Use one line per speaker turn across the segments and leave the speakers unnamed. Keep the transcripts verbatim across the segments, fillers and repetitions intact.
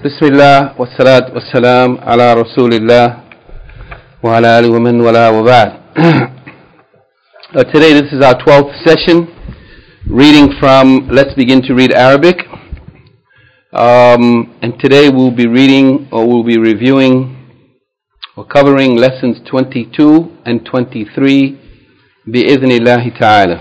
Bismillah wa salatu wa salam ala Rasulillah wa ala alihi wa man wala wa ba'd. Uh, today this is our twelfth session, reading from Let's Begin to Read Arabic. Um, and today we'll be reading, or we'll be reviewing, or covering lessons twenty-two and twenty-three, bi-idhnillahi ta'ala.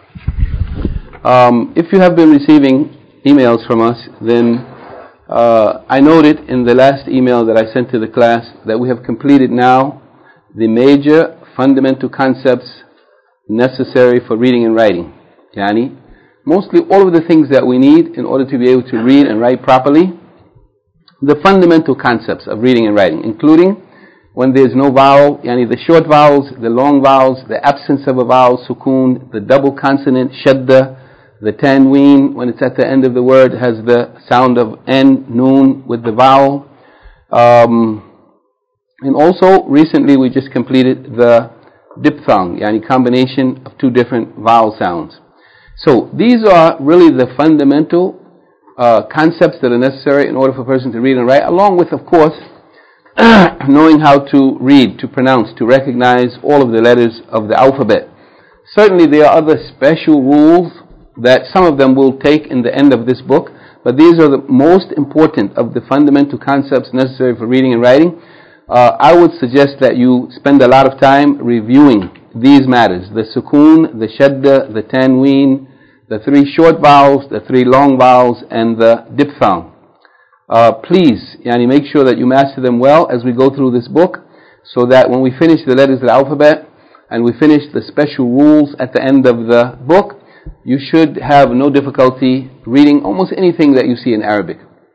Um, if you have been receiving emails from us, then Uh, I noted in the last email that I sent to the class that we have completed now the major fundamental concepts necessary for reading and writing. Yani, mostly all of the things that we need in order to be able to read and write properly, the fundamental concepts of reading and writing, including when there is no vowel, yani the short vowels, the long vowels, the absence of a vowel, sukoon, the double consonant, shadda, the tanween, when it's at the end of the word, has the sound of n, noon, with the vowel. Um, and also, recently we just completed the diphthong, yani combination of two different vowel sounds. So, these are really the fundamental uh, concepts that are necessary in order for a person to read and write, along with, of course, knowing how to read, to pronounce, to recognize all of the letters of the alphabet. Certainly there are other special rules that some of them will take in the end of this book, but these are the most important of the fundamental concepts necessary for reading and writing. Uh, I would suggest that you spend a lot of time reviewing these matters: the sukoon, the shadda, the tanween, the three short vowels, the three long vowels, and the diphthong. Uh, please, yani, make sure that you master them well as we go through this book, so that when we finish the letters of the alphabet and we finish the special rules at the end of the book, you should have no difficulty reading almost anything that you see in Arabic.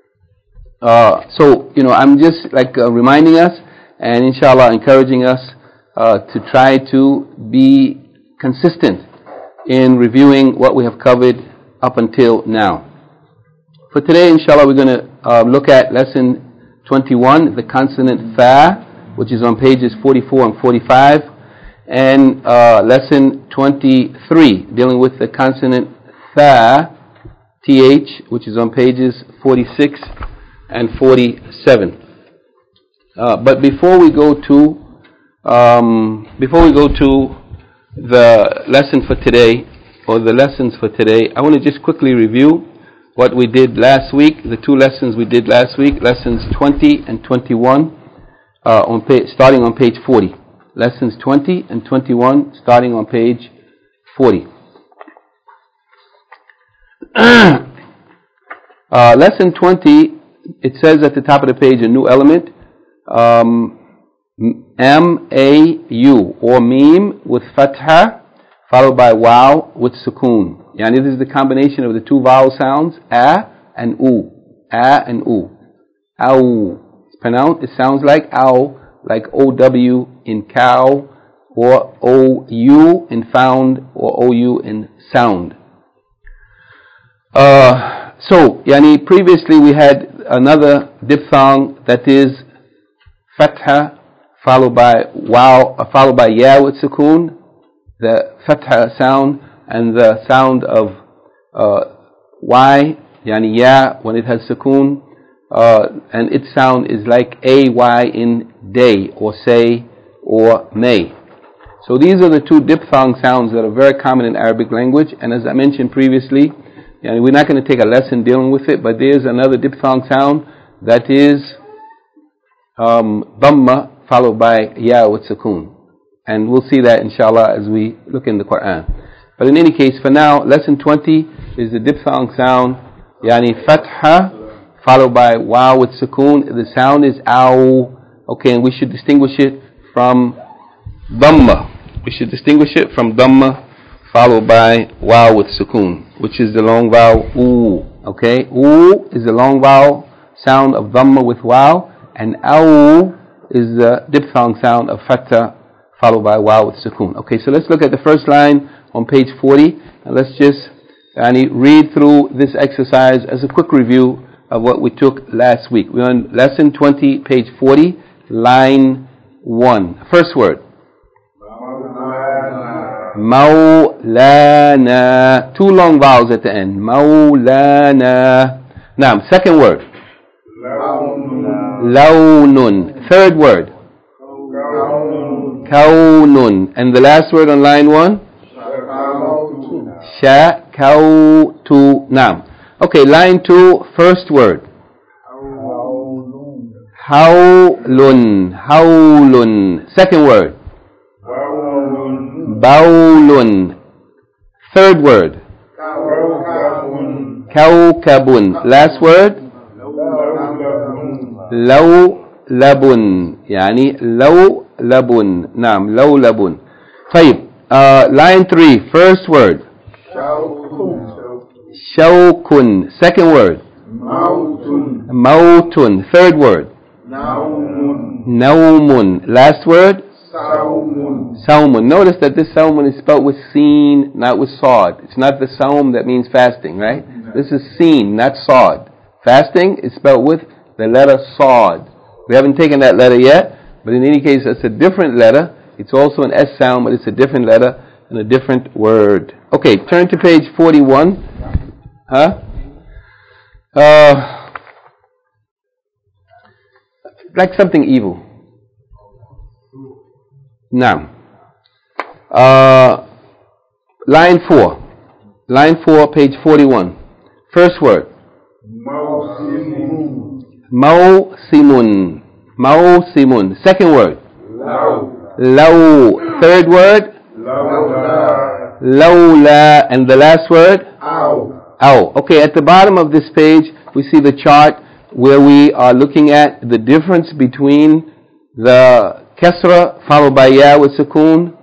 Uh, so, you know, I'm just like uh, reminding us and inshallah encouraging us uh, to try to be consistent in reviewing what we have covered up until now. For today, inshallah, we're going to uh, look at lesson twenty-one, the consonant fa, which is on pages forty-four and forty-five. And uh, lesson twenty-three, dealing with the consonant tha, th, which is on pages forty-six and forty-seven. Uh, but before we go to um, before we go to the lesson for today, or the lessons for today, I want to just quickly review what we did last week. The two lessons we did last week, lessons twenty and twenty-one, uh, on page, starting on page forty. Lessons twenty and twenty-one, starting on page forty. uh, lesson twenty, it says at the top of the page a new element, um, M A U, or meme with fatha, followed by waw with sukoon. Yani this is the combination of the two vowel sounds, a and u. A and u. Ow. It's pronounced, it sounds like ow, like O W in cow, or O U in found, or O U in sound. Uh, so, yani previously we had another diphthong, that is fatha, followed by wow, uh, followed by ya with sukoon, the fatha sound, and the sound of uh, y, yani ya, when it has sukoon, uh, and its sound is like A Y in day, or say, or may. So these are the two diphthong sounds that are very common in Arabic language, and as I mentioned previously, you know, we're not going to take a lesson dealing with it, but there's another diphthong sound that is um, dhamma followed by ya with sukoon, and we'll see that inshallah as we look in the Quran. But in any case, for now, lesson twenty is the diphthong sound, yani fatha followed by waw with sukoon. The sound is ow. Okay, and we should distinguish it from dhamma. We should distinguish it from dhamma followed by waw with sukoon, which is the long vowel oo. Okay, oo is the long vowel sound of dhamma with waw, and ow is the diphthong sound of fatha followed by waw with sukoon. Okay, so let's look at the first line on page forty, and let's just yani, read through this exercise as a quick review of what we took last week. We're on lesson twenty, page forty, line one. First word. Maulana. Two long vowels at the end. Maulana. Now, second word. Lawnun. Third word. Kawnun. And the last word on line one? Shakawtu. Now. Okay, line two, first word. Hawlun. Hawlun. Second word. Bawlun. Third word. Kawkabun. Last word. Lawlabun. Yani lawlabun. Naam, lawlabun. طيب. Uh, line three, first word. Shawkun. Second word. Mautun. Mautun. Third word. Naumun. Naumun. Last word. Saumun. Saumun. Notice that this saumun is spelled with seen, not with sod. It's not the saum that means fasting, right? No. This is seen, not sod. Fasting is spelled with the letter sod. We haven't taken that letter yet, but in any case, it's a different letter. It's also an S sound, but it's a different letter and a different word. Okay, turn to page forty-one. Huh? Uh, like something evil. Now, uh, line four. Line four, page forty-one. First word. Mausimun. Mausimun. Mausimun. Second word. Law. Law. Third word. Lawla. Lawla. And the last word. Ow. Ow. Okay, at the bottom of this page, we see the chart where we are looking at the difference between the kasra followed by ya with sukoon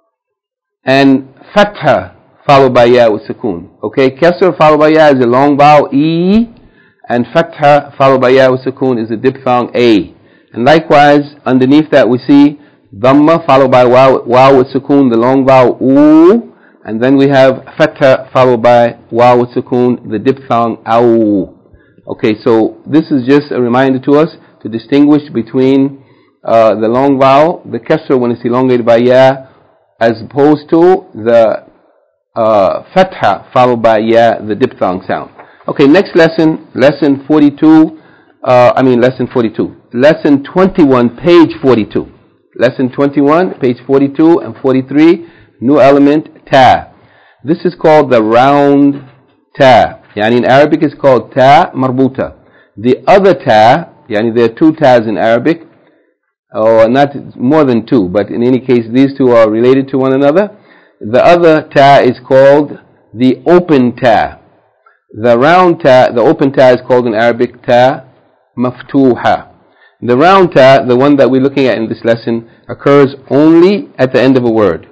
and fatha followed by ya with sukoon. Okay, kasra followed by ya is a long vowel e, and fatha followed by ya with sukoon is a diphthong a. And likewise, underneath that we see dhamma followed by waw, waw with sukoon, the long vowel oo, and then we have fatha followed by waw with sukoon, the diphthong aw. Okay, so this is just a reminder to us to distinguish between Uh, the long vowel, the kasra when it's elongated by ya, as opposed to the uh, fatha followed by ya, the diphthong sound. Okay, next lesson, lesson forty-two, uh, I mean lesson forty-two. Lesson twenty-one, page forty-two. Lesson twenty-one, page forty-two and forty-three, new element, ta. This is called the round ta. Yani in Arabic it's called ta marbuta. The other ta, yani there are two tas in Arabic, or not more than two, but in any case these two are related to one another. The other ta is called the open ta. The round ta, the open ta is called in Arabic ta maftuha. The round ta, the one that we're looking at in this lesson, occurs only at the end of a word.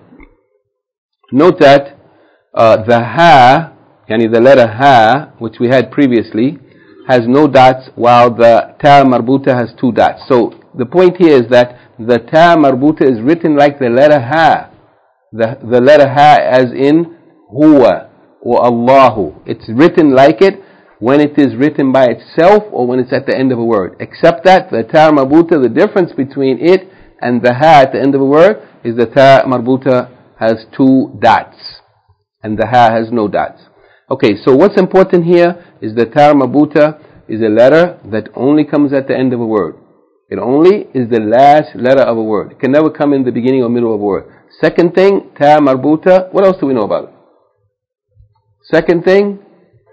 Note that uh, the ha, yani the letter ha, which we had previously, has no dots, while the ta marbuta has two dots. So the point here is that the ta marbuta is written like the letter ha. The, the letter ha as in huwa or Allahu. It's written like it when it is written by itself or when it's at the end of a word. Except that the ta marbuta, the difference between it and the ha at the end of a word is the ta marbuta has two dots and the ha has no dots. Okay, so what's important here is the ta marbuta is a letter that only comes at the end of a word. It only is the last letter of a word. It can never come in the beginning or middle of a word. Second thing, ta marbuta. What else do we know about it? Second thing?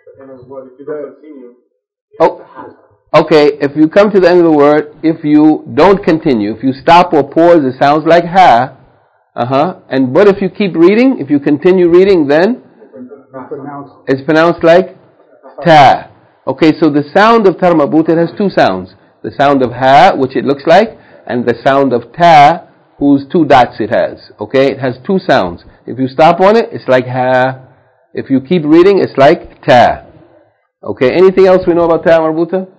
Oh, okay. If you come to the end of the word, if you don't continue, if you stop or pause, it sounds like ha. Uh-huh. And but if you keep reading, if you continue reading, then it's pronounced like ta. Okay, so the sound of ta marbuta has two sounds. The sound of ha, which it looks like, and the sound of ta, whose two dots it has. Okay, it has two sounds. If you stop on it, it's like ha. If you keep reading, it's like ta. Okay, anything else we know about ta marbuta?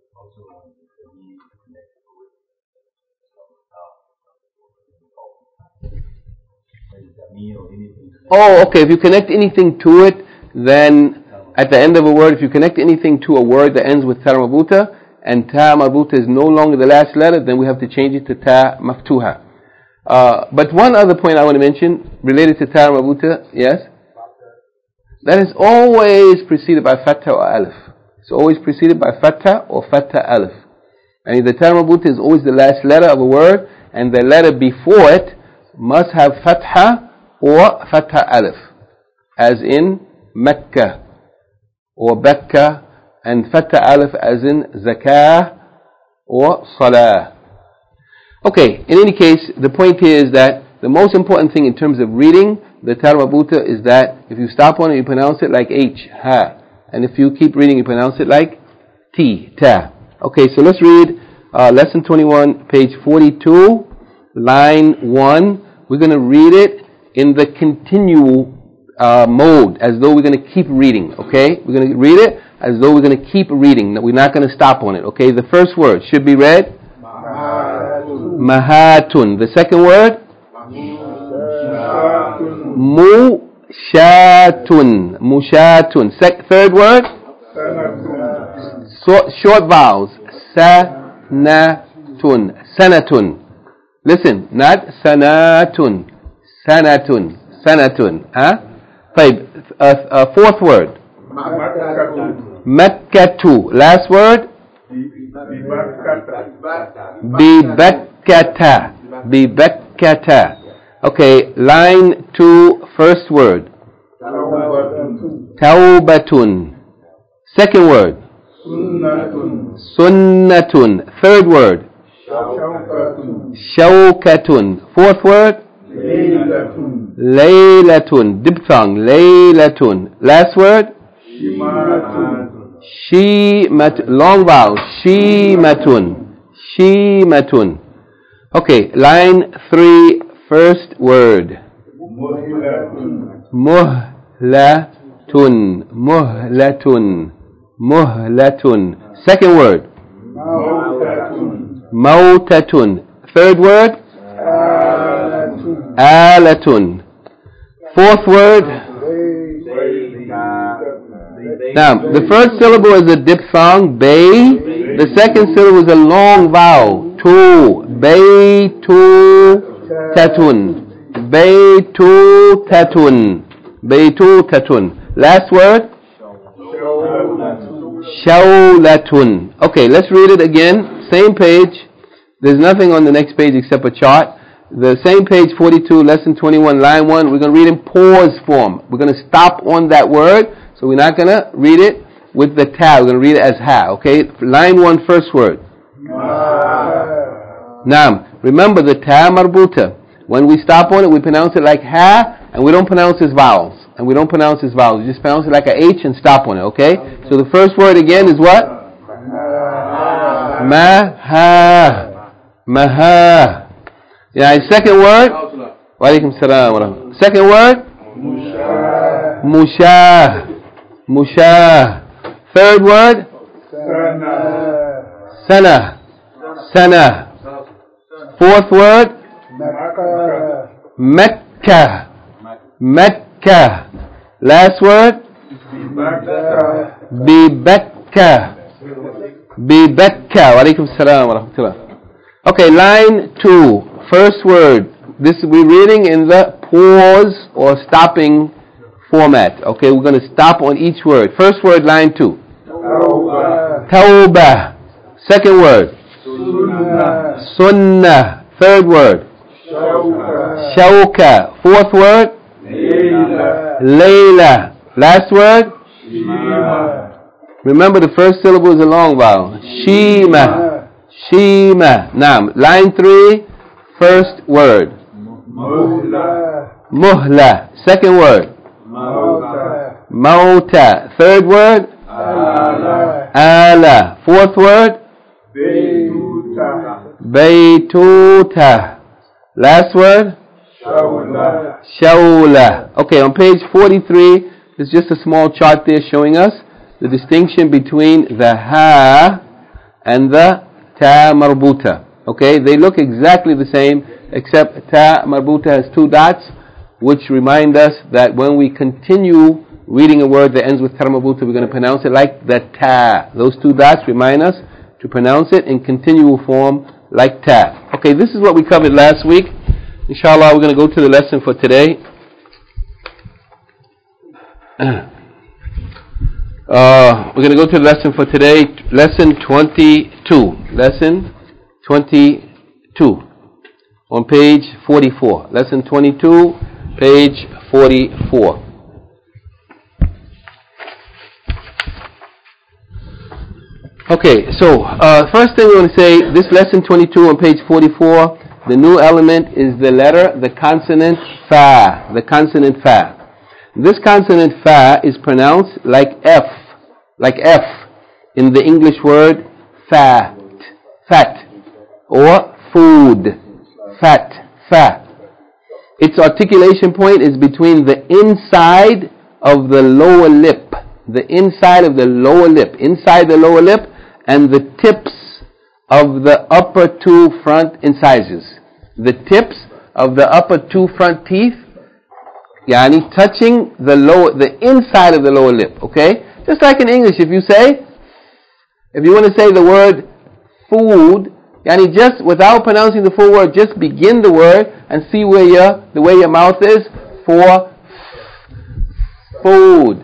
Oh, okay, if you connect anything to it, then at the end of a word, if you connect anything to a word that ends with ta marbuta, and ta marbuta is no longer the last letter, then we have to change it to ta maftuha. Uh, but one other point I want to mention, related to ta marbuta, yes? That is always preceded by fatha or alif. It's always preceded by fatha or fatha alif. And the ta marbuta is always the last letter of a word, and the letter before it must have fatha or fatha alif, as in Mecca or Becca, and fatha alif as in zakah or salah. Okay, in any case, the point here is that the most important thing in terms of reading the ta marbuta is that if you stop on it, you pronounce it like H, ha. And if you keep reading, you pronounce it like T, ta. Okay, so let's read uh, lesson twenty-one, page forty-two, line one. We're going to read it in the continual uh, mode, as though we're going to keep reading, okay? We're going to read it as though we're going to keep reading. We're not going to stop on it, okay? The first word should be read. Mahatun. Mahatun. The second word? Mushatun. Mushatun. Sec- third word? So, short vowels. Sanatun. Sanatun. Listen, not sanatun. Sanatun. Sanatun. Huh? Five. Uh, uh, fourth word. Makkatu. Last word? Bibakkata. Bibakkata. Okay, line two, first word. Taubatun. Second word. Sunnatun. Third word. Shawkatun. Fourth word. Laylatun. Diphthong. Laylatun. Last word. Shimatun. Long vowel. Shimatun. Shimatun. Okay, line three, first word. Muhlatun. Muhlatun. Muhlatun. Second word. Mautatun. Third word. Alatun. Fourth word. Now, the first syllable is a diphthong, bay. The second syllable is a long vowel, tu. Bay, tu, tatun. Bay, tu, tatun. Bay, tu, tatun. Last word? Shawlatun. Okay, let's read it again. Same page. There's nothing on the next page except a chart. The same page, forty-two, lesson twenty-one, line one. We're going to read in pause form. We're going to stop on that word. So we're not going to read it with the ta. We're going to read it as ha. Okay? Line one, first word. Naam. Remember the ta marbuta. When we stop on it, we pronounce it like ha, and we don't pronounce its vowels. And we don't pronounce its vowels. We just pronounce it like a H and stop on it. Okay? So the first word again is what? Maha. Maha. Yeah, second word? Wa alaikum salam wa rahmatullah. Second word? Musha. Musha. Third word? Sana. Sana. Fourth word? Mecca. Mecca. Last word? Bibekka. Bibekka. Wa alaikum salam wa rahmatullah. Okay, line two. First word. This we're reading in the pause or stopping format. Okay, we're going to stop on each word. First word, line two. Tawbah. Second word. Sunnah. Sunnah. Third word. Shawka. Fourth word. Layla. Layla. Last word. Shima. Remember the first syllable is a long vowel. Shima. Shima. Now, line three. First word. Muhla. Muhla. Second word. Mauta. Mauta. Third word. Ala. Ala. Fourth word. Baytuta. Baytuta. Last word. Shawla. Shawla. Okay, on page forty-three, there's just a small chart there showing us the distinction between the ha and the ta marbuta. Okay, they look exactly the same, except ta marbuta has two dots, which remind us that when we continue reading a word that ends with ta marbuta, we're going to pronounce it like the ta. Those two dots remind us to pronounce it in continual form like ta. Okay, this is what we covered last week. Inshallah, we're going to go to the lesson for today. Uh, we're going to go to the lesson for today, lesson twenty-two. lesson twenty-two on page forty-four. Lesson twenty-two, page forty-four. Okay, so uh, first thing we want to say, this lesson twenty-two on page forty-four, the new element is the letter, the consonant fa. The consonant fa. This consonant fa is pronounced like F, like F in the English word fat, fat, or food, fat, fa. Its articulation point is between the inside of the lower lip, the inside of the lower lip, inside the lower lip, and the tips of the upper two front incisors. The tips of the upper two front teeth, yani touching the lower, the inside of the lower lip, okay? Just like in English, if you say, if you want to say the word food, yani just without pronouncing the full word, just begin the word and see where your, the way your mouth is for food.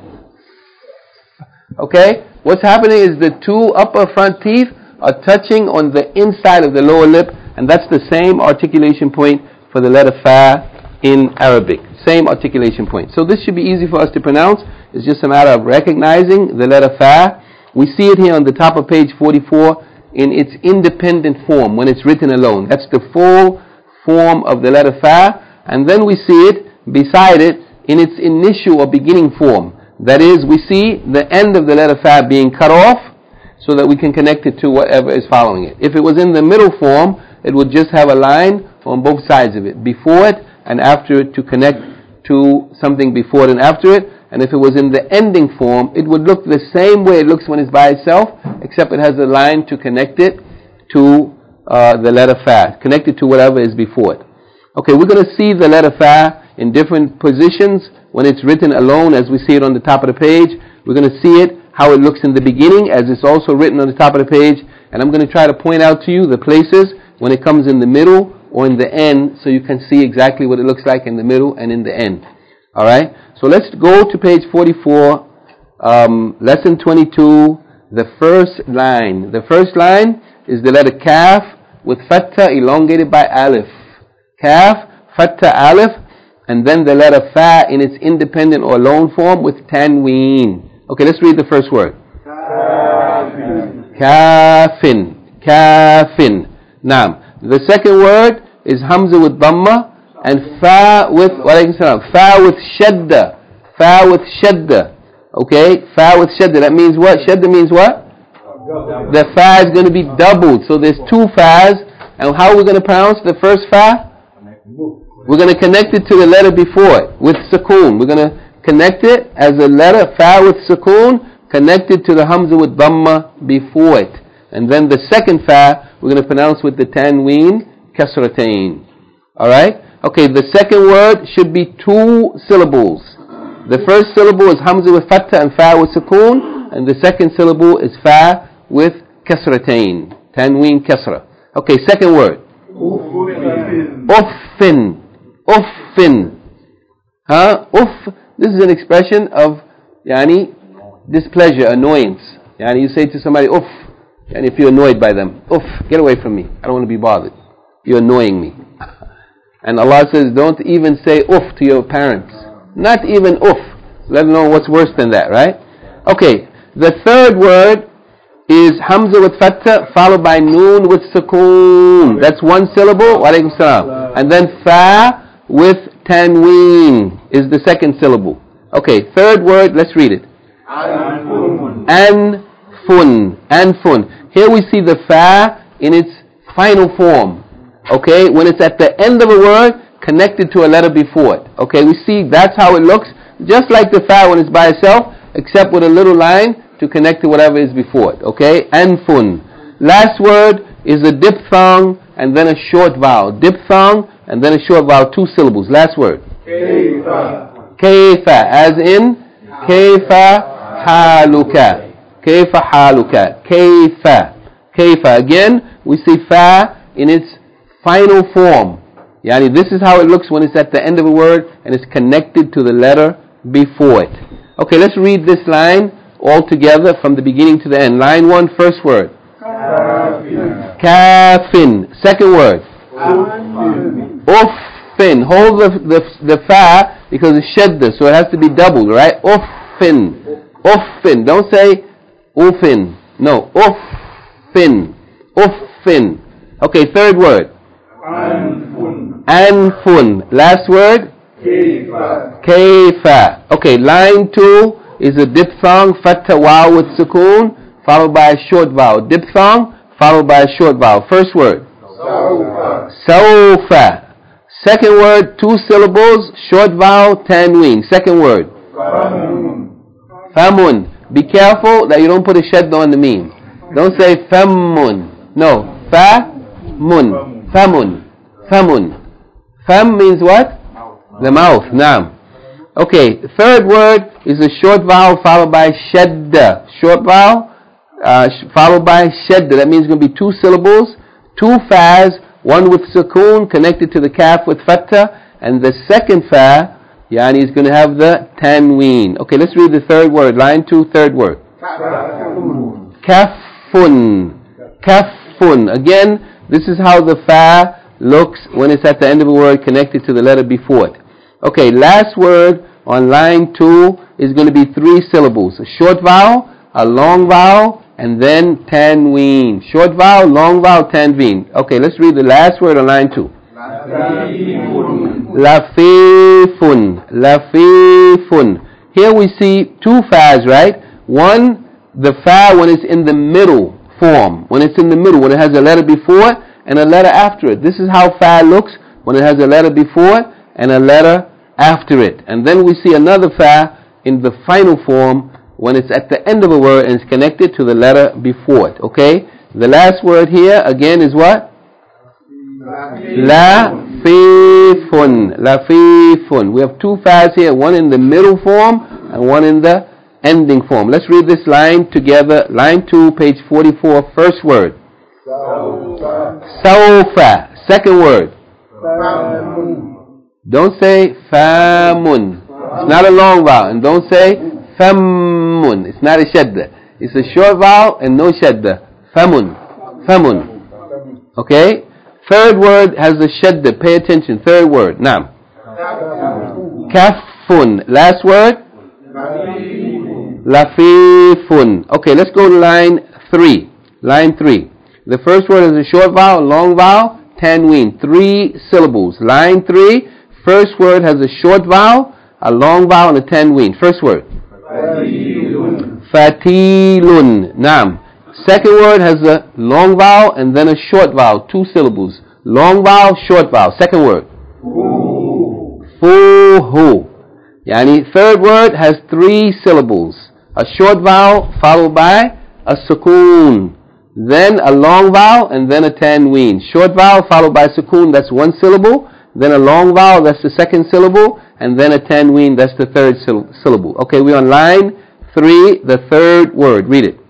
Okay? What's happening is the two upper front teeth are touching on the inside of the lower lip, and that's the same articulation point for the letter fa in Arabic. Same articulation point. So this should be easy for us to pronounce. It's just a matter of recognizing the letter fa. We see it here on the top of page forty-four in its independent form when it's written alone. That's the full form of the letter fa. And then we see it beside it in its initial or beginning form. That is, we see the end of the letter fa being cut off so that we can connect it to whatever is following it. If it was in the middle form, it would just have a line on both sides of it, before it and after it, to connect to something before it and after it. And if it was in the ending form, it would look the same way it looks when it's by itself, except it has a line to connect it to uh, the letter fa, connect it to whatever is before it. Okay, we're going to see the letter fa in different positions when it's written alone, as we see it on the top of the page. We're going to see it, how it looks in the beginning, as it's also written on the top of the page. And I'm going to try to point out to you the places when it comes in the middle or in the end, so you can see exactly what it looks like in the middle and in the end. Alright? So let's go to page forty-four, um, lesson twenty-two, the first line. The first line is the letter kaf with fatha elongated by alif. Kaf, fatha, alif, and then the letter fa in its independent or alone form with tanween. Okay, let's read the first word. Kafin. Kafin. Kafin. Naam. The second word is hamza with dhamma and fa with, wa alaykum salam, fa with shadda. Fa with shadda. Okay, fa with shadda. That means what? Shadda means what? The fa is going to be doubled. So there's two fas. And how are we going to pronounce the first fa? We're going to connect it to the letter before it with sukoon. We're going to connect it as a letter, fa with sukoon, connected to the hamza with dhamma before it. And then the second fa, we're going to pronounce with the tanween, kasratain. Alright? Okay, the second word should be two syllables. The first syllable is hamza with fatha and fa with sukoon, and the second syllable is fa with kasratain, tanween kasra. Okay, second word. Uffin. Uffin. Huh? Uff. This is an expression of yani, displeasure, annoyance. Yani you say to somebody, uff. And if you're annoyed by them, uff, get away from me. I don't want to be bothered. You're annoying me. And Allah says, don't even say uff to your parents. Not even uff. Let alone what's worse than that, right? Okay. The third word is hamza with fatha followed by noon with sukoon. That's one syllable. Wa alaykum salam. And then fa with tanween is the second syllable. Okay, third word, let's read it. Anfun. Anfun. Anfun. Here we see the fa in its final form. Okay, when it's at the end of a word connected to a letter before it. Okay, we see that's how it looks. Just like the fa when it's by itself, except with a little line to connect to whatever is before it. Okay, anfun. Last word is a diphthong and then a short vowel. Diphthong and then a short vowel, two syllables. Last word. Kayfa. Kayfa, as in kayfa haluka. Kayfa haluka. Kayfa. Kayfa. Again, we see fa in its final form. Yani this is how it looks when it's at the end of a word and it's connected to the letter before it. Okay, let's read this line all together from the beginning to the end. Line one, first word. Kafin. Kafin. Second word. Uffin. Hold the, the, the fa because it's shadda, so it has to be doubled, right? Uffin. Uffin. Don't say uffin. No. Uffin. Uffin. Okay, third word. Anfun. Anfun. Last word? Kaifa. Kaifa. Okay, line two is a diphthong, fatha waw with sukoon, followed by a short vowel. Diphthong, followed by a short vowel. First word. Sawfa. Sawfa. Second word, two syllables, short vowel, tanween. Second word. Famun. Famun. Be careful that you don't put a shadda on the meme. Don't say famun. No. Fa-mun. Famun. Famun. Fam means what? The mouth. Naam. Okay. Third word is a short vowel followed by shadda. Short vowel uh, followed by shadda. That means it's going to be two syllables, two fas, one with sukoon connected to the kaf with fatha, and the second fa, yani, is going to have the tanween. Okay, let's read the third word. Line two, third word. Kafun. Kafun. Again, this is how the fa looks when it's at the end of a word connected to the letter before it. Okay, last word on line two is going to be three syllables. A short vowel, a long vowel, and then tanween. Short vowel, long vowel, tanween. Okay, let's read the last word on line two. Lafifun. Lafifun. Here we see two fas, right? One, the fa when it's in the middle form. When it's in the middle, when it has a letter before it and a letter after it. This is how fa looks when it has a letter before it and a letter after it. And then we see another fa in the final form when it's at the end of a word and it's connected to the letter before it. Okay? The last word here again is what? Lafifun. Lafifun. We have two fas here, one in the middle form and one in the ending form. Let's read this line together. Line two, page forty-four, first word. Sawfa. Second word. Famun. Don't say famun. It's not a long vowel. And don't say famun. It's not a shadda. It's a short vowel and no shadda. Famun. Famun. Okay? Third word has a shadda. Pay attention. Third word. Naam. Kafun. Last word? Lafifun. Okay, let's go to line three. Line three. The first word is a short vowel, long vowel, tanween. Three syllables. Line three. First word has a short vowel, a long vowel, and a tanween. First word. Fatilun. Fatilun. Naam. Second word has a long vowel and then a short vowel. Two syllables. Long vowel, short vowel. Second word. Fuhu. Yani, third word has three syllables. A short vowel followed by a sukoon. Then a long vowel and then a tanween. Short vowel followed by sukoon, that's one syllable. Then a long vowel, that's the second syllable. And then a tanween, that's the third syll- syllable. Okay, we're on line three, the third word. Read it.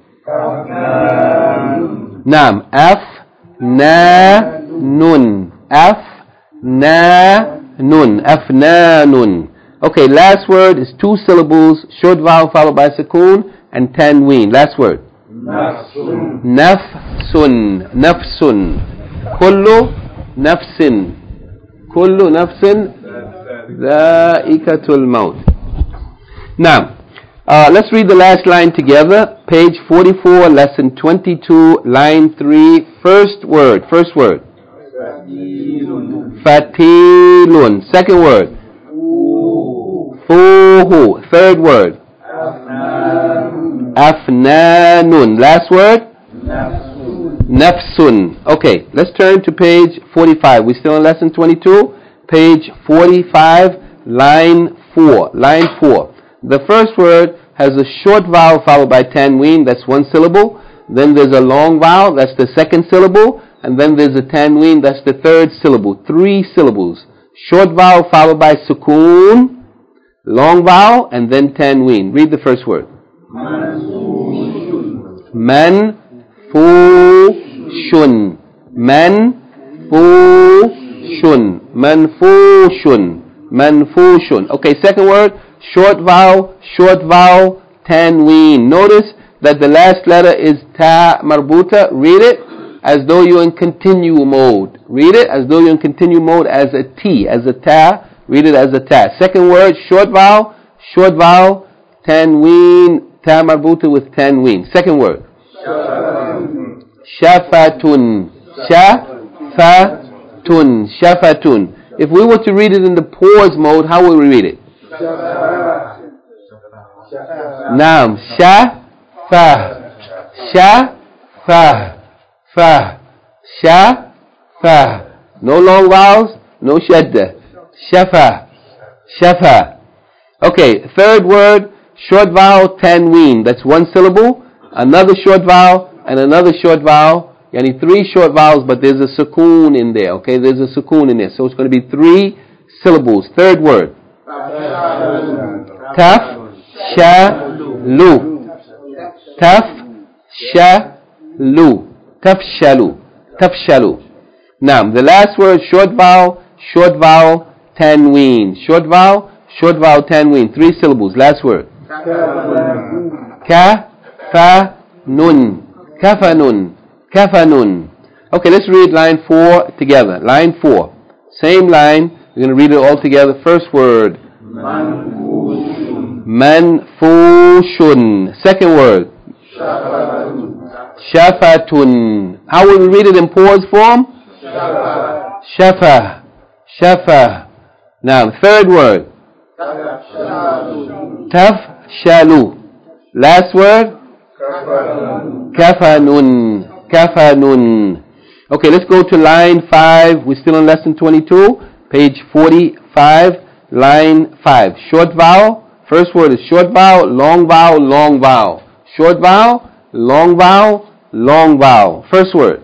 Naam. Af, na, nun. Af, na, nun. Afnanun. Okay, last word is two syllables, short vowel followed by sukoon and tanween. Last word. Nafsun. Nafsun. Nafsun. Kullu nafsin. Kullu nafsin dhaikatul maut. Now, uh, let's read the last line together. Page forty-four, lesson twenty-two, line three, first word. First word. Fatilun. Fatilun. Second word. Fuhu. Third word. Afnanun. Afnanun. Last word? Nafsun. Nafsun. Okay, let's turn to page forty-five. We're still in lesson twenty-two. Page forty-five, line four. Line four. The first word has a short vowel followed by tanween. That's one syllable. Then there's a long vowel. That's the second syllable. And then there's a tanween. That's the third syllable. Three syllables. Short vowel followed by sukoon. Long vowel and then tanween. Read the first word. Manfushun. Manfushun. Manfushun. Manfushun. Okay, second word. Short vowel, short vowel, tanween. Notice that the last letter is ta marbuta. Read it. as though you're in continue mode. Read it as though you're in continue mode as a T, as a ta. Read it as a ta. Second word, short vowel, short vowel, tanween, ta marbuta with tanween. Second word. Shafatun. Shafatun. Shafatun. If we were to read it in the pause mode, how would we read it? Naam. Shafa. Shafa. Fa. Shafa. No long vowels, no shadda. Shafa. Shafa. Okay, third word, short vowel, tanween. That's one syllable. Another short vowel and another short vowel. Yani three short vowels, but there's a sukoon in there. Okay, there's a sukoon in there. So it's going to be three syllables. Third word. Taf, sha, lu. Taf, sha, lu. Tafshalu. Tafshalu. Now, the last word, short vowel, short vowel, tanween. Short vowel, short vowel, tanween. Three syllables. Last word. Ka, fa, nun. Kafanun. Kafanun. Okay, let's read line four together. Line four. Same line. We're going to read it all together. First word. Manfushun. Manfushun. Second word. Shafatun. Shafatun. How will we read it in pause form? Shafa. Shafa. Shafa. Now, third word. Tafshalu. Tafshalu. Last word. Kafanun. Kafanun. Okay, let's go to line five. We're still on lesson twenty-two, page forty-five, line five. Short vowel. First word is short vowel, long vowel, long vowel. Short vowel, long vowel, long vowel. First word.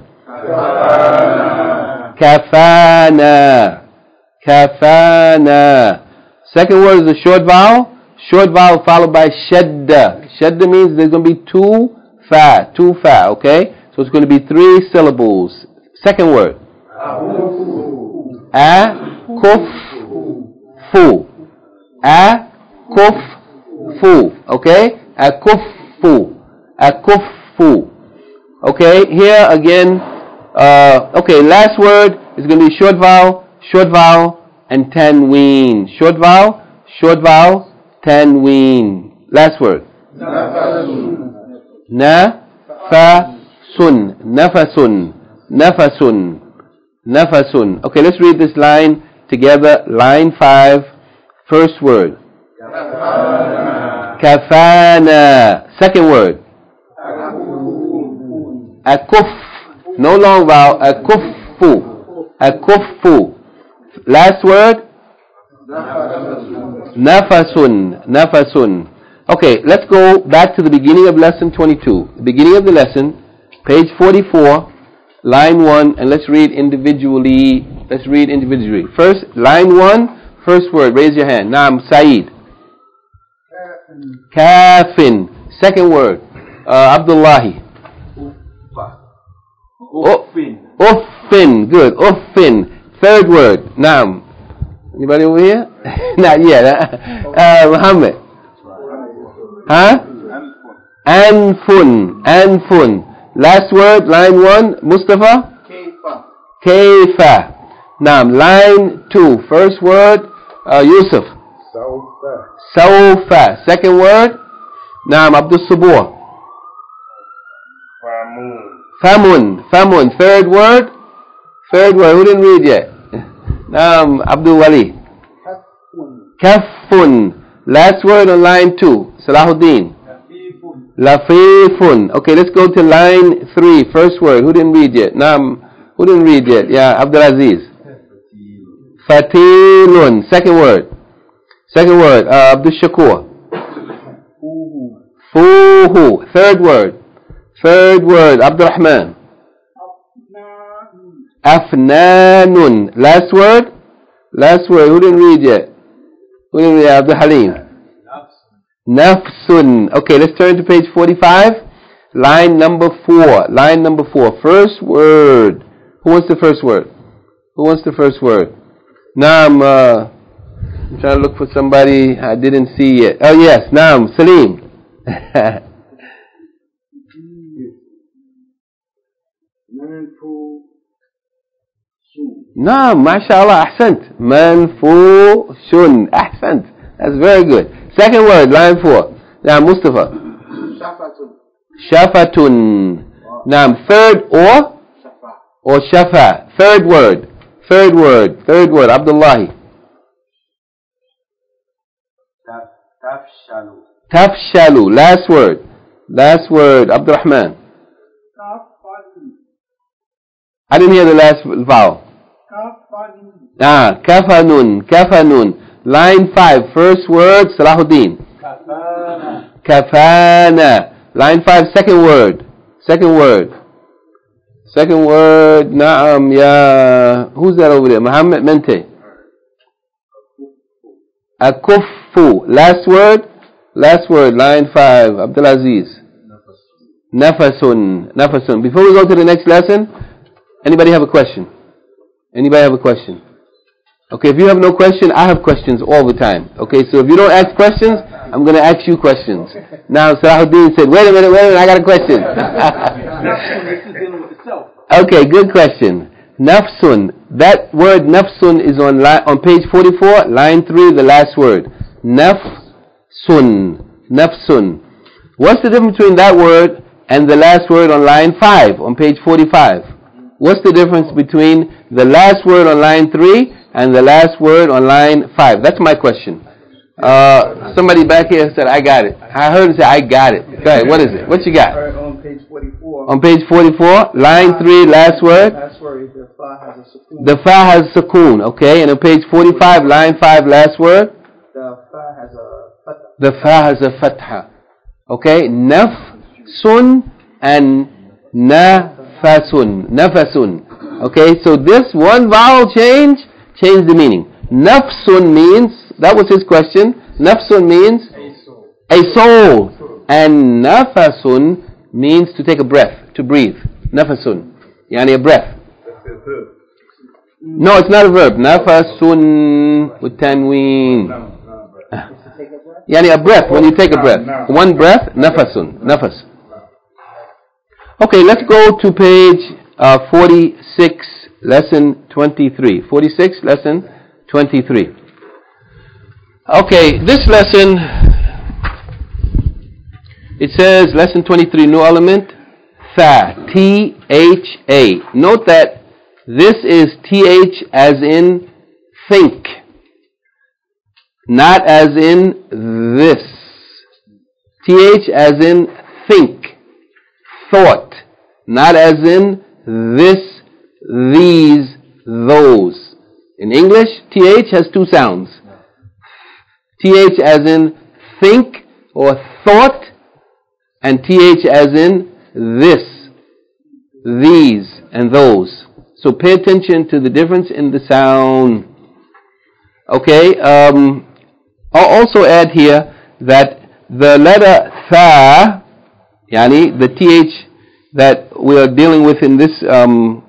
Kafana. Kafana. Second word is a short vowel. Short vowel followed by shadda. Shadda means there's going to be two fa, two fa, okay? So it's going to be three syllables. Second word. A kuf fu. A kuf fu. Okay? A kuf fu. A kuf fu. Okay? Here again. Uh, okay, last word is going to be short vowel, short vowel, and tanween. Short vowel, short vowel, tanween. Last word. Na fa sun. Nafasun. Nafasun. Nafasun. Okay, let's read this line together. Line five. First word. Kafana. Kafana. Second word. Akuf. No long vowel. Akufu. Akufu. Last word. Nafasun. Nafasun. Okay, let's go back to the beginning of lesson twenty-two. The beginning of the lesson, page forty-four, line one, and let's read individually. Let's read individually. First, line one, first word. Raise your hand. Naam, Saeed. Kafin. Second word. Uh, Abdullahi. Uffin. Uffin. Good. Uffin. Third word. Naam. Anybody over here? Not yet. Huh? Uh, Muhammad. Huh? Anfun. Anfun. Last word, line one, Mustafa? Kaifa. Kaifa. Now, line two, first word, uh, Yusuf. Sawfa. Sawfa. Second word, Naam, Abdul Sabur. Famun. Famun. Famun. Third word, third word, who didn't read yet? Naam, Abdul Wali. Kafun. Last word on line two, Salahuddin. Lafifun. Okay, let's go to line three. First word. Who didn't read yet? Naam. Who didn't read yet? Yeah, Abdul Aziz. Fatilun. Second word. Second word. Uh, Abdul Shakur. Fuhu. Fuhu. Third word. Third word. Abdul Rahman. Afnanun. Last word. Last word. Who didn't read yet? Who didn't read? Abdul Halim. Nafsun. Okay, let's turn to page forty-five. Line number four. Line number four. First word. Who wants the first word? Who wants the first word? Naam. Uh, I'm trying to look for somebody I didn't see yet. Oh, yes. Naam. Salim. Naam, mashallah, ahsant. Manfushun. Ahsant. That's very good. Second word, line four. Now, Mustafa.
Shafatun.
Shafatun. Now, third or? Shafa. Or shafa. Third word. Third word. Third word. Abdullahi.
Tafshalu.
Tafshalu. Last word. Last word. Abdurrahman.
Kafanun.
I didn't hear the last vowel.
Kafanun.
Ah, kafanun. Kafanun. Line five. First word. Salahuddin.
Kafana.
Kafana. Line five. Second word. Second word. Second word. Naam. Ya. Who's that over there? Muhammad Mente. Akuffu. Last word. Last word. Line five. Abdulaziz. Nafasun. Nafasun. Before we go to the next lesson, anybody have a question? Anybody have a question? Okay, if you have no question, I have questions all the time. Okay, so if you don't ask questions, I'm going to ask you questions. Now, Salahuddin said, wait a minute, wait a minute, I got a question. Okay, good question. Nafsun. That word nafsun is on li- on page forty-four, line three, the last word. Nafsun. Nafsun. What's the difference between that word and the last word on line five, on page forty-five? What's the difference between the last word on line three and the last word on line five? That's my question. Uh, somebody back here said, I got it. I heard him say, I got it. Go ahead, what is it? What you got?
On page forty-four.
On page forty-four, line three, last word.
Last word, the fa has a sukoon.
The fa has sukoon, okay? And on page forty-five, line five, last word.
The fa has a fatha.
The fa has a fatha. Okay? Nafsun and nafasun. Nafasun. Okay? So this one vowel change, change the meaning. Nafsun means, that was his question. Nafsun means
A soul.
a soul. And nafasun means to take a breath, to breathe. Nafasun. Yani a breath. No, it's not a verb. Nafasun with tanween. Yani a breath, when you take a breath. One breath, nafasun. Nafas. Okay, let's go to page uh, forty-six, lesson twenty-three. forty-six, lesson twenty-three. Okay, this lesson, it says, lesson twenty-three, new element, tha, T H A. Note that this is T H as in think, not as in this. T H as in think, thought, not as in this, these, those. In English, T H has two sounds. T H as in think or thought, and T H as in this, these, and those. So pay attention to the difference in the sound. Okay, um, I'll also add here that the letter tha, yani the T H that we are dealing with in this um,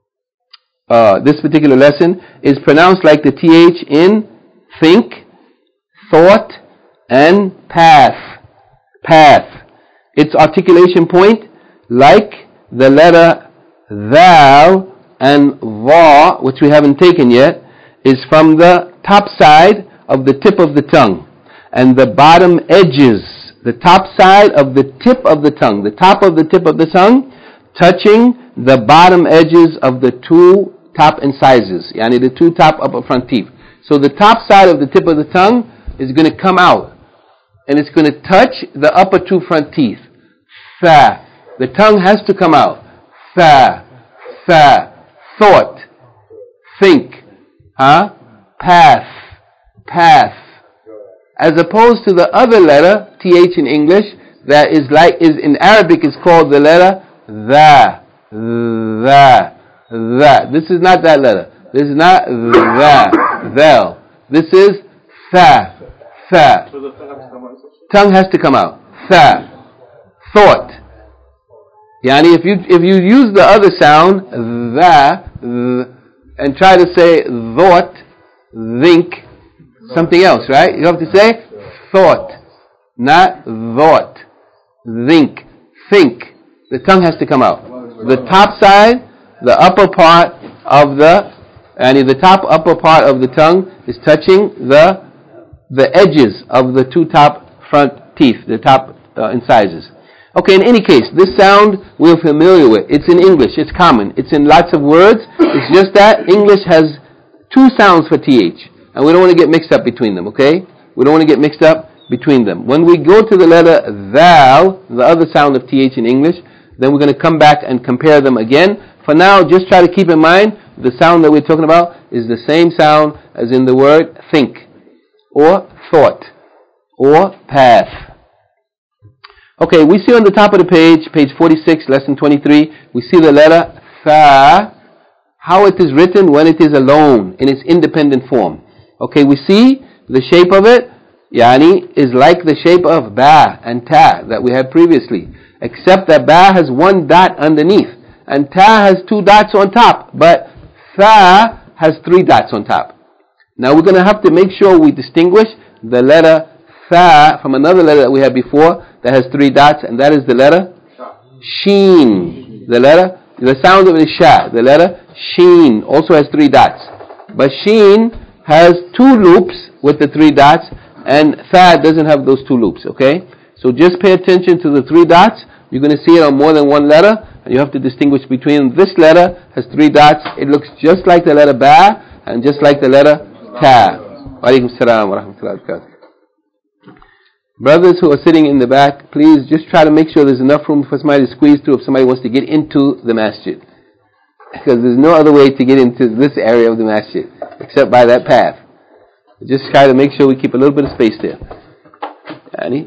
uh, this particular lesson is pronounced like the T H in think, thought, and path. Path. Its articulation point, like the letter thou and va, which we haven't taken yet, is from the top side of the tip of the tongue, and the bottom edges, the top side of the tip of the tongue, the top of the tip of the tongue, touching the bottom edges of the two top incisors, yani the two top upper front teeth. So the top side of the tip of the tongue is going to come out, and it's going to touch the upper two front teeth. Tha. The tongue has to come out. Tha. Tha. Thought. Think. Huh? Path. Path. As opposed to the other letter, T H in English, that is like, is in Arabic is called the letter Tha. Tha. Tha. This is not that letter. This is not Tha. Thel. This is Tha. Tha. Tongue has to come out. Tha. Thought. Yani if you if you use the other sound, tha, and try to say thought, think, something else, right? You have to say thought, not thought. Think. Think. The tongue has to come out. The top side, the upper part of the, and the top upper part of the tongue is touching the the edges of the two top front teeth, the top uh, incisors. Okay, in any case, this sound we're familiar with. It's in English. It's common. It's in lots of words. It's just that English has two sounds for th, and we don't want to get mixed up between them, okay? We don't want to get mixed up between them. When we go to the letter thou, the other sound of th in English, then we're going to come back and compare them again. For now, just try to keep in mind the sound that we're talking about is the same sound as in the word think, or thought, or path. Okay, we see on the top of the page, page forty-six, lesson twenty-three, we see the letter tha, how it is written when it is alone, in its independent form. Okay, we see the shape of it, yani, is like the shape of ba and ta that we had previously, except that ba has one dot underneath, and ta has two dots on top, but tha has three dots on top. Now we're going to have to make sure we distinguish the letter tha from another letter that we had before that has three dots, and that is the letter sheen. The letter, the sound of it is sha. The letter sheen also has three dots. But sheen has two loops with the three dots, and tha doesn't have those two loops, okay? So just pay attention to the three dots. You're going to see it on more than one letter, and you have to distinguish between this letter has three dots. It looks just like the letter ba, and just like the letter ta. Wa alaikum salam wa rahmatullahi wa barakatuh. Brothers who are sitting in the back, please just try to make sure there's enough room for somebody to squeeze through if somebody wants to get into the masjid. Because there's no other way to get into this area of the masjid except by that path. Just try to make sure we keep a little bit of space there. And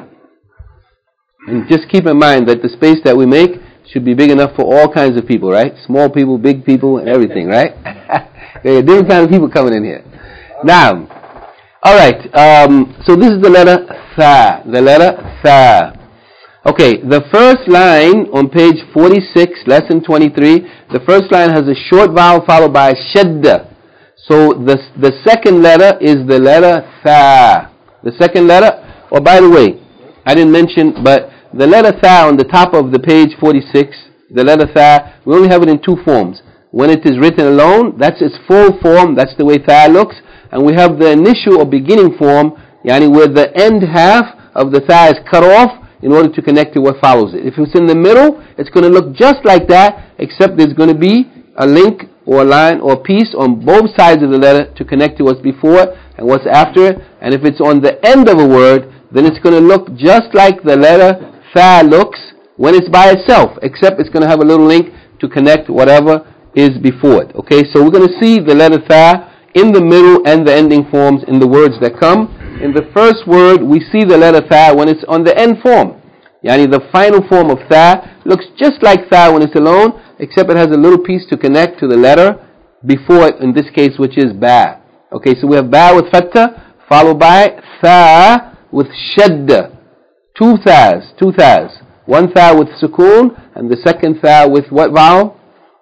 just keep in mind that the space that we make should be big enough for all kinds of people, right? Small people, big people, and everything, right? There are different kinds of people coming in here. Now, alright, um, so this is the letter tha, the letter tha. Okay, the first line on page forty-six, lesson twenty-three, the first line has a short vowel followed by a shadda. So the, the second letter is the letter tha. The second letter, oh by the way, I didn't mention, but the letter tha on the top of the page forty-six, the letter tha, we only have it in two forms. When it is written alone, that's its full form, that's the way tha looks. And we have the initial or beginning form, yani where the end half of the tha is cut off in order to connect to what follows it. If it's in the middle, it's going to look just like that, except there's going to be a link or a line or a piece on both sides of the letter to connect to what's before it and what's after it. And if it's on the end of a word, then it's going to look just like the letter tha looks when it's by itself, except it's going to have a little link to connect whatever is before it. Okay, so we're going to see the letter tha in the middle and the ending forms in the words that come. In the first word, we see the letter tha when it's on the end form. Yani the final form of tha looks just like tha when it's alone, except it has a little piece to connect to the letter before it, in this case, which is ba. Okay, so we have ba with fatha, followed by tha with shadda. Two thas, two thas. One tha with sukoon, and the second tha with what vowel?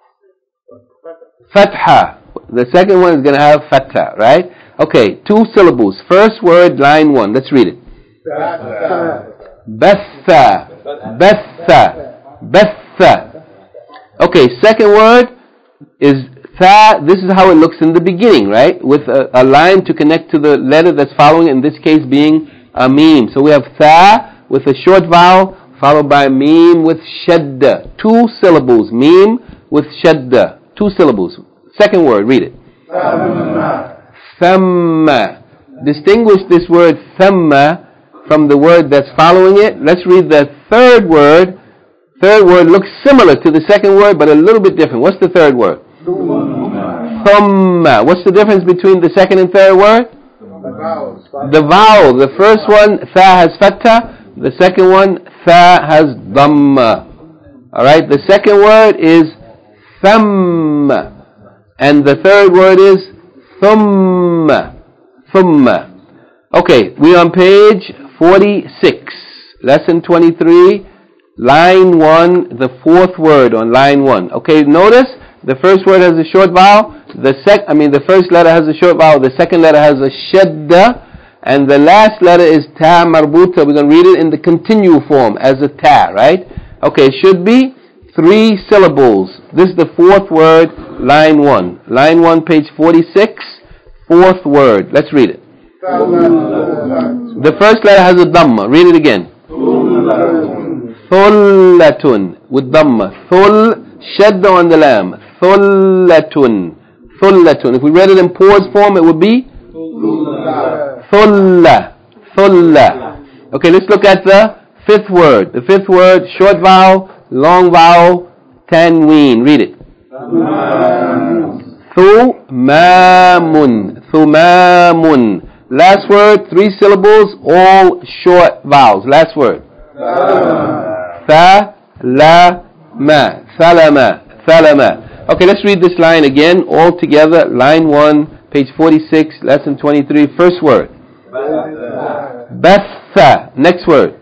Fatha. The second one is going to have fatha, right? Okay, two syllables. First word, line one. Let's read it. Batha. Batha. Batha. Okay, second word is tha. This is how it looks in the beginning, right? With a, a line to connect to the letter that's following, in this case being a meme. So we have tha with a short vowel, followed by meme with shadda. Two syllables. Meme with shadda. Two syllables. Second word, read it. Thamma. Thamma. Distinguish this word thamma from the word that's following it. Let's read the third word. Third word looks similar to the second word, but a little bit different. What's the third word? Thumma. Thumma. What's the difference between the second and third word? The vowel. The vowel. The first one, tha has fatha. The second one, tha has dhamma. Alright, the second word is thamma. And the third word is thumma. Thumma. Okay, we're on page forty-six, lesson twenty-three, line one, the fourth word on line one. Okay, notice the first word has a short vowel. The sec, I mean, the first letter has a short vowel. The second letter has a shadda, and the last letter is ta marbuta. We're going to read it in the continue form as a ta, right? Okay, it should be three syllables. This is the fourth word, line one. Line one, page forty-six, fourth word. Let's read it. The first letter has a dhamma. Read it again. Thullatun, with dhamma. Thul, shadda on the lam. Thullatun. Thullatun. If we read it in pause form, it would be Thulla. Thulla. Okay, let's look at the fifth word. The fifth word, short vowel, long vowel, tanween. Read it. Thumamun. Thumamun. Last word, three syllables, all short vowels. Last word. Thalama. Thalama. Thalama. Okay, let's read this line again, all together. Line one, page forty-six, lesson twenty-three. First word. Batha. Next word.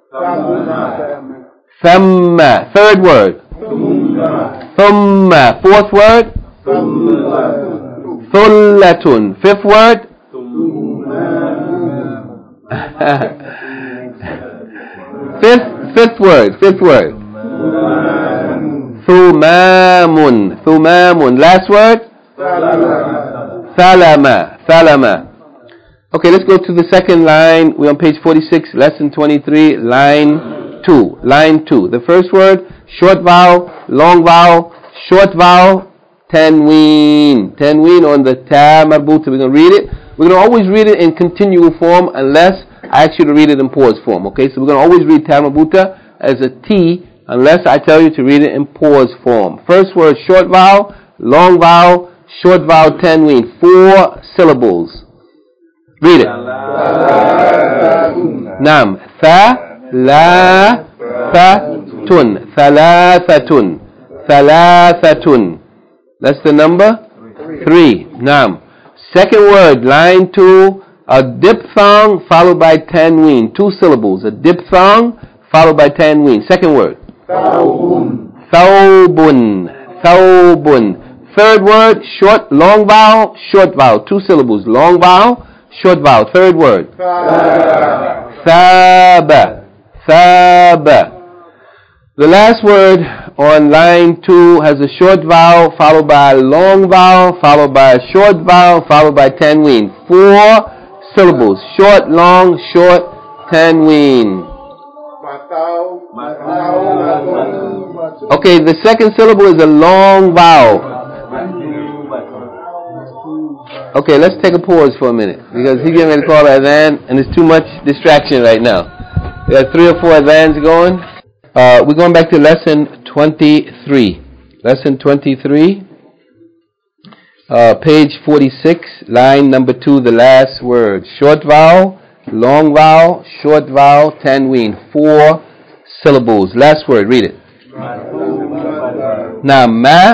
Thamma. Third word. Thumma. Fourth word. Thullatun. Fifth word. fifth, fifth word. Fifth word. Thumamun. Thumamun. Last word. Thalama. Thalama. Okay, let's go to the second line. We're on page forty-six, lesson twenty-three, line two. Line two. The first word, short vowel, long vowel, short vowel, tanween. Tanween on the ta marbuta. We're going to read it. We're going to always read it in continual form unless I ask you to read it in pause form. Okay, so we're going to always read ta marbuta as a T unless I tell you to read it in pause form. First word, short vowel, long vowel, short vowel, tanween. Four syllables. Read it. Naam. Thalathatun. Thalathatun. Thalathatun. That's the number three. Naam. Second word, line two, a diphthong followed by tanween. Two syllables. A diphthong followed by tanween. Second word. Thawbun. Thawbun. Thawbun. Third word, short, long vowel, short vowel. Two syllables. Long vowel, short vowel. Third word. Thaba. Thaba. The last word on line two has a short vowel followed by a long vowel followed by a short vowel followed by tanween. Four syllables. Short, long, short, tanween. Okay, the second syllable is a long vowel. Okay, let's take a pause for a minute because he's getting ready to call adhan and there's too much distraction right now. We got three or four adhans going. Uh, we're going back to lesson twenty-three. Lesson twenty-three, uh, page forty-six, line number two, the last word. Short vowel, long vowel, short vowel, tanween. Four syllables. Last word, read it. Now,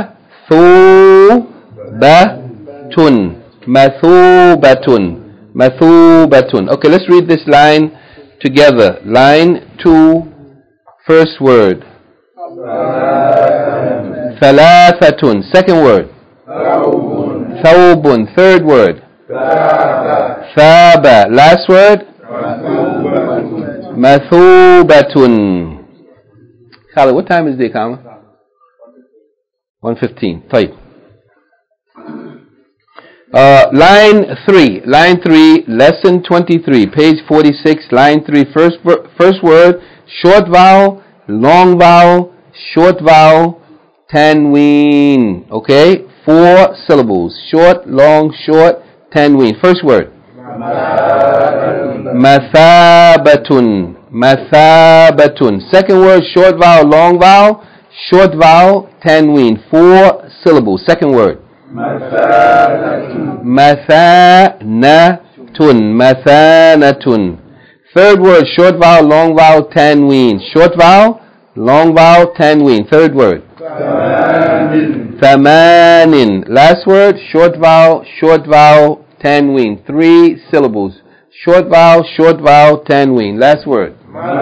ma-thu-ba-tun. Mathubatun. Mathubatun. Okay, let's read this line together. Line two, first word. Thalathatun. Second word. Thawbun. Third word. Thaba. Last word. Mathubatun. Khalid, what time is the Iqamah? one fifteen. Type. Uh, line three, line three, lesson twenty-three, page forty-six, line three, first, first word, short vowel, long vowel, short vowel, tanween. Okay, four syllables, short, long, short, tanween. First word, mathabatun, mathabatun. Second word, short vowel, long vowel, short vowel, tanween. Four syllables. Second word. Mathanatun. Mathanatun. Third word, short vowel, long vowel, tanween. Short vowel, long vowel, tanween. Third word. Thamanin. Thamanin. Last word, short vowel, short vowel, tanween. Three syllables. Short vowel, short vowel, tanween. Last word.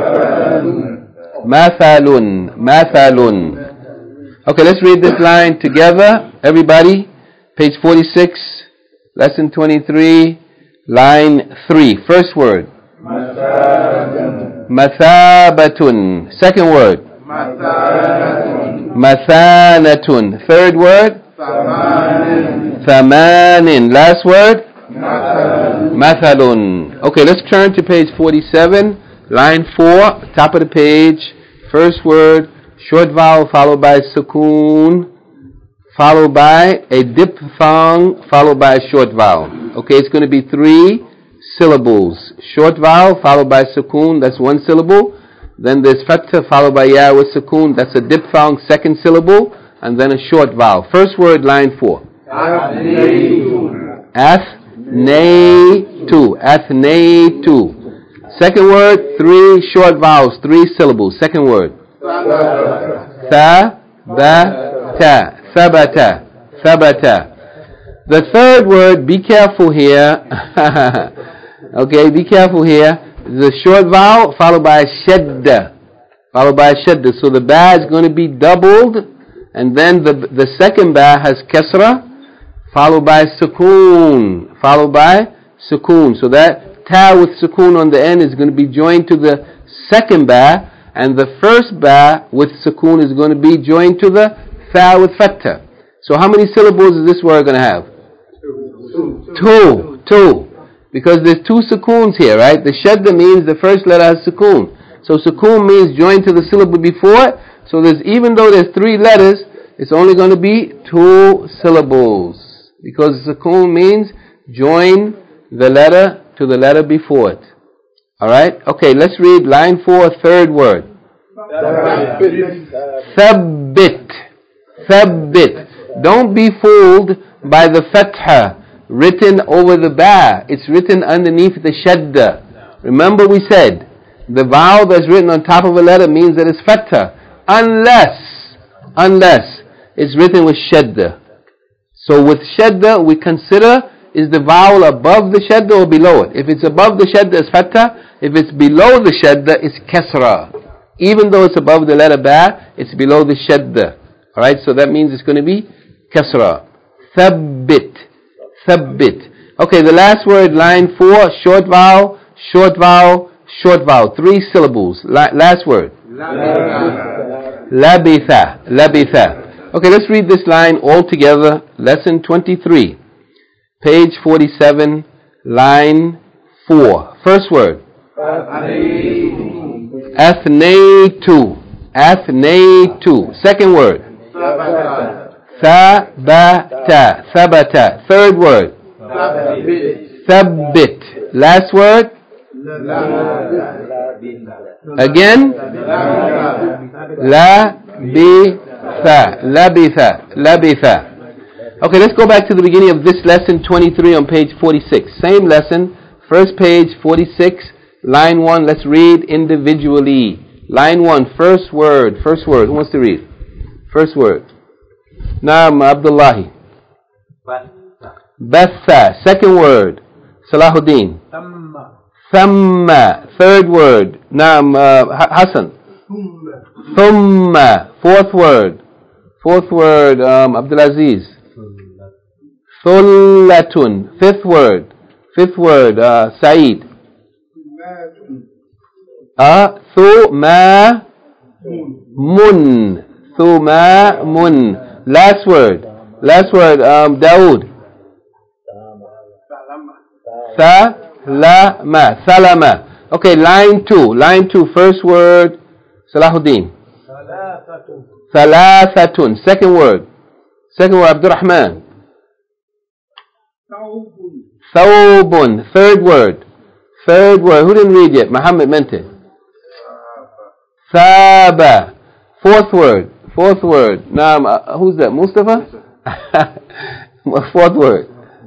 Mathalun. Mathalun. Okay, let's read this line together. Everybody. Page forty-six, lesson twenty-three, line three. First word. Mathabatun. Second word. Mathanatun. Third word? Thamanin. Last word? Mathalun. Okay, let's turn to page forty-seven, line four, top of the page. First word, short vowel followed by sukoon, followed by a diphthong, followed by a short vowel. Okay, it's going to be three syllables. Short vowel followed by sukoon, that's one syllable. Then there's fatha followed by ya with sukoon, that's a diphthong, second syllable. And then a short vowel. First word, line four. Athnaytu. Athnaytu. Second word, three short vowels, three syllables. Second word. Thabata. Thabata. Thabata. The third word, be careful here. Okay, be careful here. The short vowel followed by a shadda. Followed by a shadda. So the ba is going to be doubled. And then the the second ba has kasra, followed by sukoon. Followed by sukoon. So that ta with sukoon on the end is going to be joined to the second ba. And the first ba with sukoon is going to be joined to the tha with fatha. So how many syllables is this word going to have? Two. Two. Two. Because there's two sukoons here, right? The shadda means the first letter has sukoon. So sukoon means joined to the syllable before it. So there's, even though there's three letters, it's only going to be two syllables. Because sukoon means join the letter to the letter before it. Alright? Okay, let's read line four, third word. Thabbit. Thabbit. Don't be fooled by the fatha written over the ba. It's written underneath the shadda. Remember we said, the vowel that's written on top of a letter means that it's fatha. Unless, unless it's written with shadda. So with shadda, we consider, is the vowel above the shadda or below it? If it's above the shadda, it's fatha. If it's below the shadda, it's kasra. Even though it's above the letter ba, it's below the shadda. Alright, so that means it's going to be kasra. Thabbit. Thabbit. Okay, the last word, line four, short vowel, short vowel, short vowel. Three syllables. La- last word. Labitha. Labitha. Okay, let's read this line all together. Lesson twenty-three. Page forty-seven, line four. First word. Athnaytu. Athnaytu. Second word. Thabata. Thabata. Third word. Thabbit. Last word. Again. Labitha. Labitha. Labitha. Okay, let's go back to the beginning of this lesson twenty-three on page forty-six. Same lesson. First page forty-six. Line one. Let's read individually. Line one. First word. First word. Who wants to read? First word. Naam, Abdullahi. Batha. Second word. Salahuddin. Thamma. Third word. Naam, uh, Hassan. Thumma. Fourth word. Fourth word. Um, Abdulaziz. Thullatun. Fifth word. Fifth word. Uh, Saeed. Uh, Thuma. Mun. Thuma. Mun. Last word. Last word. Um, Dawood. Salama. Salama. Okay, line two. Line two. First word. Salahuddin. Thalathatun. Second word. Second word. Abdurrahman. Thawbun. Third word. Third word. Who didn't read yet? Muhammad meant it. Thaba. Fourth word. Fourth word. Naam, uh, who's that? Mustafa? Fourth word.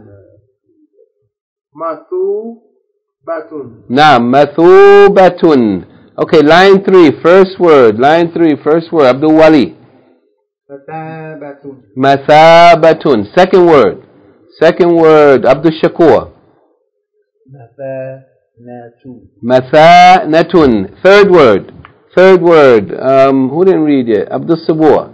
Mathubatun. Naam, mathubatun. Okay, line three. First word. Line three. First word. Abdul Wali. Mathabatun. Mathabatun. Second word. Second word. Abdul Shakur. Mathanatun. Mathanatun. Third word. Third word. Um, who didn't read yet? Abdul Sabur.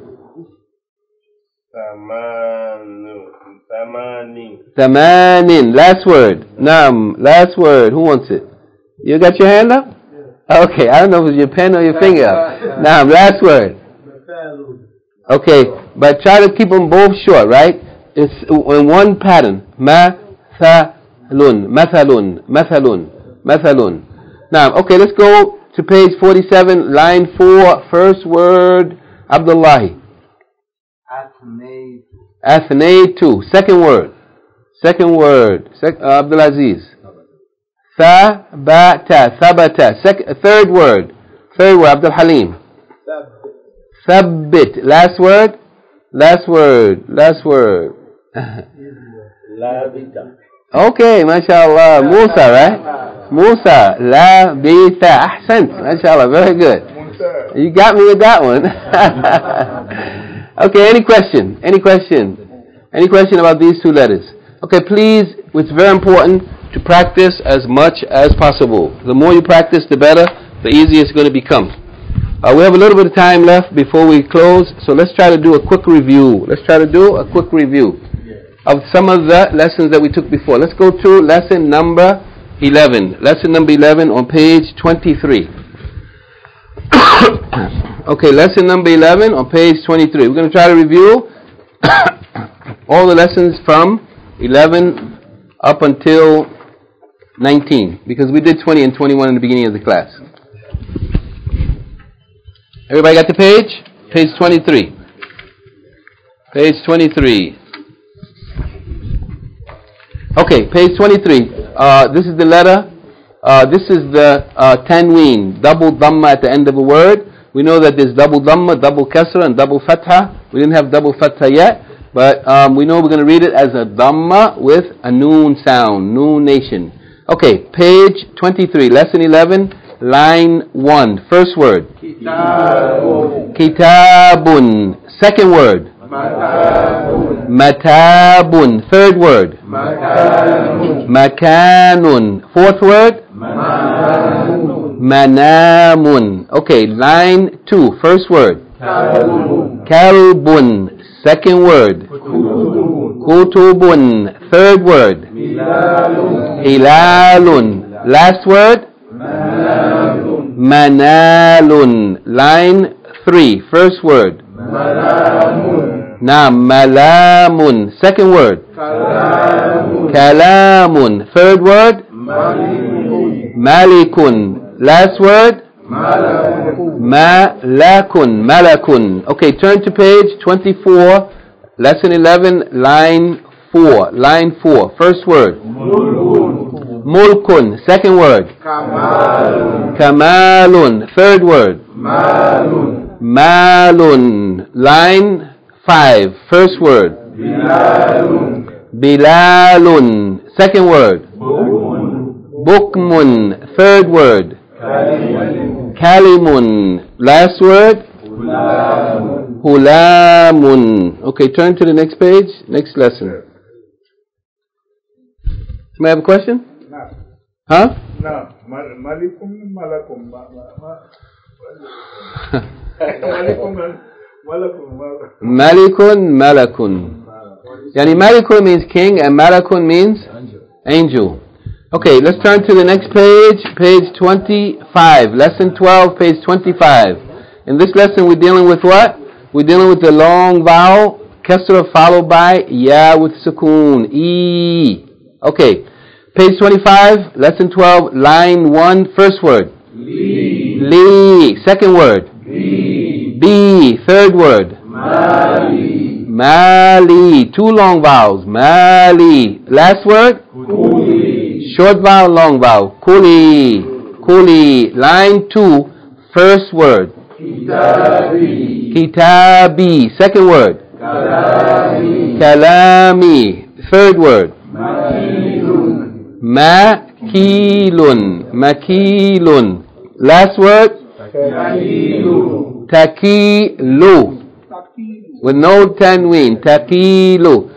Thamanin. Thamanin. Last word. Naam. Last word. Who wants it? You got your hand up? Okay. I don't know if it's your pen or your finger up. Naam. Last word. Okay, but try to keep them both short, right? It's in one pattern. Mathalun, mathalun, mathalun, mathalun. Now, okay, let's go to page forty-seven, line four, first word, Abdullahi.
Athnaytu.
Athnaytu, second word. Second word, Sec- uh, Abdulaziz. Thabata, thabata, Sec- third word. Third word, Abdul Halim. Thabbit, last word. Last word, last word.
Labita.
Okay, mashallah. Musa, right? Musa, labita. Ahsant, mashallah, very good. You got me with that one. Okay, any question? Any question? Any question about these two letters? Okay, please, it's very important to practice as much as possible. The more you practice, the better, the easier it's going to become. Uh, we have a little bit of time left before we close, so let's try to do a quick review. Let's try to do a quick review of some of the lessons that we took before. Let's go to lesson number eleven. Lesson number eleven on page twenty-three. Okay, lesson number eleven on page twenty-three. We're going to try to review all the lessons from eleven up until nineteen, because we did twenty and twenty-one in the beginning of the class. Everybody got the page? Page twenty-three. Page twenty-three. Okay, page twenty-three. Uh, this is the letter. Uh, this is the uh, tanween, double dhamma at the end of a word. We know that there's double dhamma, double kasra, and double fatha. We didn't have double fatha yet, but um, we know we're going to read it as a dhamma with a noon sound, noon nation. Okay, page twenty-three, lesson eleven, line one. First word. Kitabun. Kitabun. Second word. Matabun. Matabun. Third word. Makanun. Makanun. Fourth word. Manamun. Manamun. Okay, line two. First word. Kalbun. Kalbun. Second word. Kutubun. Kutubun. Third word. Hilalun. Hilalun. Last word. Manalun. Manalun. Line three. First word. Malamun. Now, malamun. Second word. Kalamun. Kalamun. Third word. Malikun. Malikun. Last word. Malakun. Malakun. Malakun. Okay, turn to page twenty-four, lesson eleven, line four. Line four. First word. Mulkun. Mulkun. Second word. Kamalun. Kamalun. Third word. Malun. Malun. Line five. First word. Bilalun. Bilalun. Second word. Bukmun. Bukmun. Third word. Kalimun. Kalimun. Last word. Hulamun. Hulamun. Okay, turn to the next page. Next lesson. May I have a question?
No.
Huh?
No. Malikum malakum. Malikum malakum.
Malikun malakun. Yani malikun means king and malakun means angel. Okay, let's turn to the next page, page twenty-five, lesson twelve, page twenty-five. In this lesson we're dealing with what? We're dealing with the long vowel, kasra followed by ya with sukoon, e. Okay, page twenty-five, lesson twelve, line one, first word. Li. Li. Second word. Bi. Bi. Third word. Mali. Mali. Two long vowels. Mali. Last word. Kuli. Short vowel, long vowel. Kuli. Kuli. Line two, first word. Kitabi. Kitabi. Second word. Kalami. Kalami. Third word. Makilun. Makilun. Makilun. Last word. Takilu. Takilu. With no tanween. Takilu.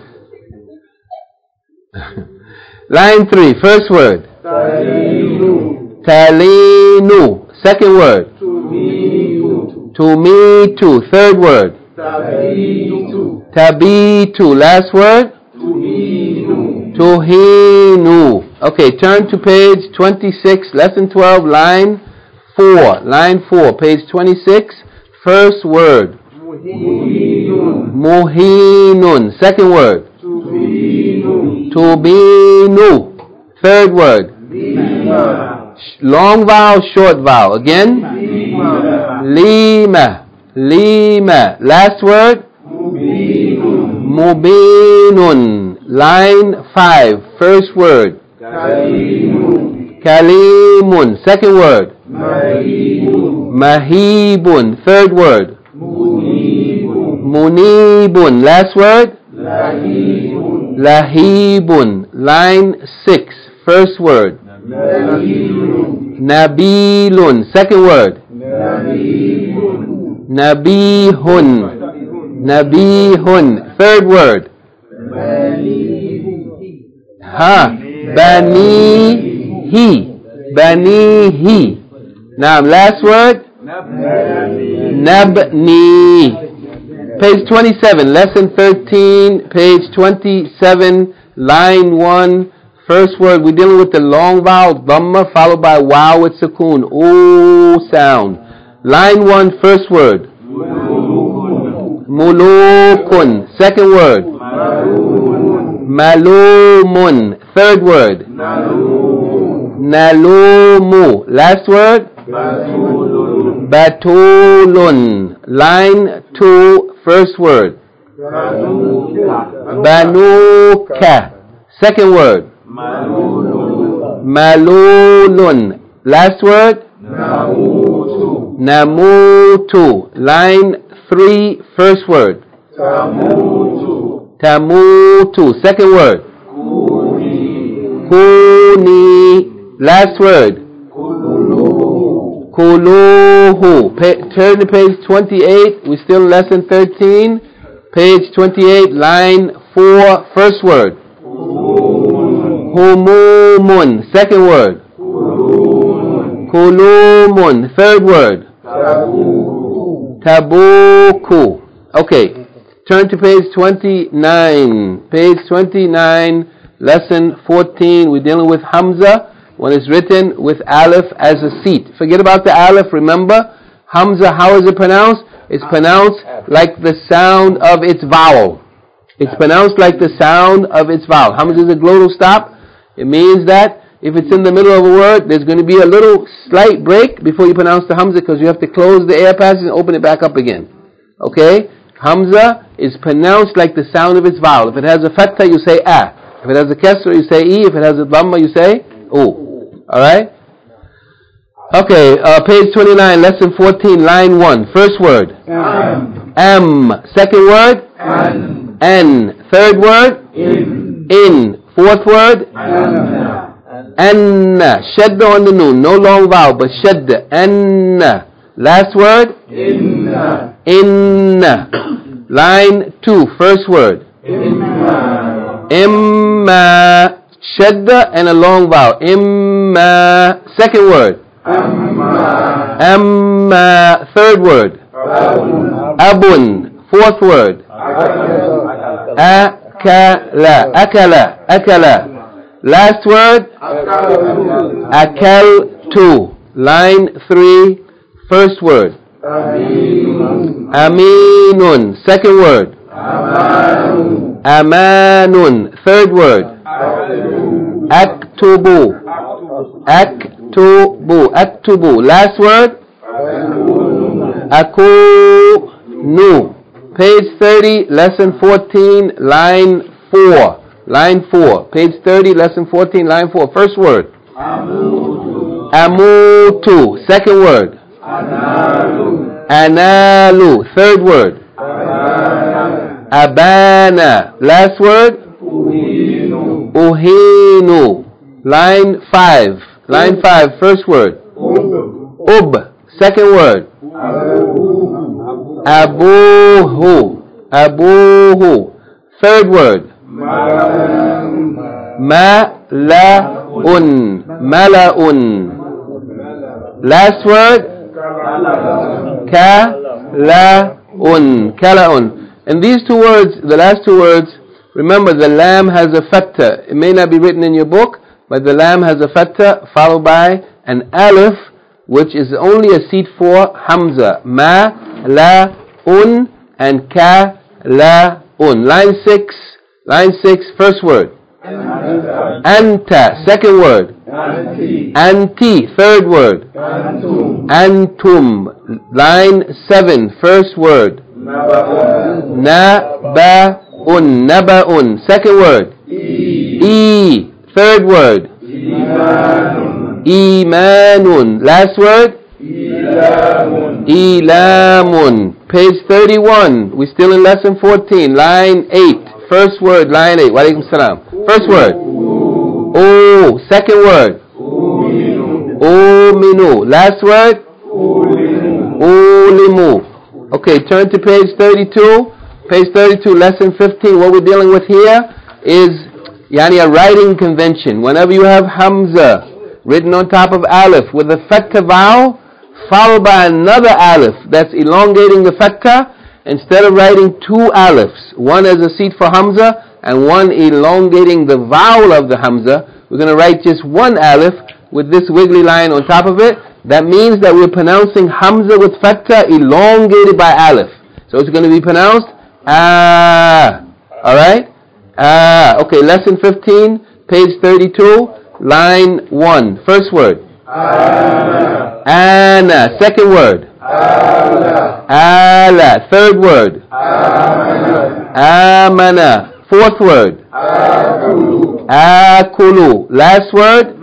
Line three. First word. Talinu. Talinu. Second word. Tumitu. Tumitu. Third word. Tabitu. Tabitu. Last word. Tuhinu. Tuhinu. Okay, turn to page twenty-six, lesson twelve, line four. Line four, page twenty-six, first word. Muhinun. Second word. Tubinu. Third word. Long vowel, short vowel. Again. Lima. Lima. Last word. Mubinun. Line five. First word. Kalimun. Second word. Mahibun. Third word. Munibun. Last word. Lahibun. Line six. First word. Nabilun. Second word. Nabihun. Nabihun. Third word. Ha. Banihi. Banihi. Now, last word. Nabni. Page twenty-seven, lesson thirteen, page twenty-seven, line one. First word, we're dealing with the long vowel, dhamma, followed by wow with sukoon. Ooh sound. Line one, first word. Mulukun. Second word. Malumun. Third word. Nalumu. Last word. Batulun. Line two, first word. Banuka. Second word. Malulun. Last word. Namutu. Line three, first word. Tamutu. Second word. Kuni. Last word. Kuluhu. Pa- turn to page twenty-eight. We're still in lesson thirteen. Page twenty-eight, line four, first word. Humumun. Second word. Kulumun. Third word. Tabuku. Okay. Turn to page twenty-nine. Page twenty-nine, lesson fourteen. We're dealing with Hamza when it's written with Aleph as a seat. Forget about the Aleph. Remember, Hamza, how is it pronounced? It's pronounced like the sound of its vowel. It's pronounced like the sound of its vowel. Hamza is a glottal stop. It means that if it's in the middle of a word, there's going to be a little slight break before you pronounce the Hamza, because you have to close the air passage and open it back up again. Okay? Hamza is pronounced like the sound of its vowel. If it has a fatha, you say ah. If it has a kasra, you say e. If it has a dhamma, you say u. Alright? Okay, uh, page twenty-nine, lesson fourteen, line one. First word. Am. Am. Second word. An. An. Third word. In. In. Fourth word. Anna. Anna. Shadda on the noon. No long vowel, but shadda. Anna. Last word. Inna. Inna. Line two. First word. Imma. Imma. Shadda and a long vowel. Imma. Second word. Amma. Amma. Third word. Abun. Abun. Fourth word. Akala. Akala. Akala. Last word. Akaltu. Line three. First word. Aminun. Aminun. Second word. Amanun. Amanun. Third word. Aktubu. Aktubu. Aktubu. Last word. Akunu. Page thirty, lesson fourteen, line four. Line four. Page thirty, lesson fourteen, line four. First word. Amutu. Amutu. Second word. Analu. Analu. Third word. Abana. Abana. Last word. Uhinu. Uhinu. Line five. Line five. First word. Ub. Ub. Second word. Abuhu. Abuhu. Third word. Mala'un. Mala'un. Last word. Kala'un. Kala'un. And these two words, the last two words, remember the lam has a fatha. It may not be written in your book, but the lam has a fatha followed by an alif, which is only a seat for Hamza. Ma, la, un, and kala'un. Line six, line six, first word. Anta, second word. Anti, third word. Antum. Line seven, first word. Naba'un, naba'un, second word. E, third word. Imanun, last word. Ilamun. Page thirty-one. We're still in lesson fourteen. Line eight. First word, line eight. Wa alaikum salam. First word. O. Second word. Ominu. Last word. Ulimu. Okay, turn to page thirty-two. Page thirty-two, lesson fifteen. What we're dealing with here is yani a writing convention. Whenever you have Hamza written on top of Aleph with a Fatha vowel, followed by another Aleph that's elongating the Fatha, instead of writing two Alephs, one as a seat for Hamza and one elongating the vowel of the Hamza, we're going to write just one Aleph with this wiggly line on top of it. That means that we're pronouncing Hamza with Fatha elongated by Aleph. So it's going to be pronounced Ah. Alright? Ah. Okay, lesson fifteen, page thirty-two, line one. First word. Ana. Ana. Second word. Ala. Ala. Third word. Amana. Amana. Fourth word. Akulu. Akulu. Last word.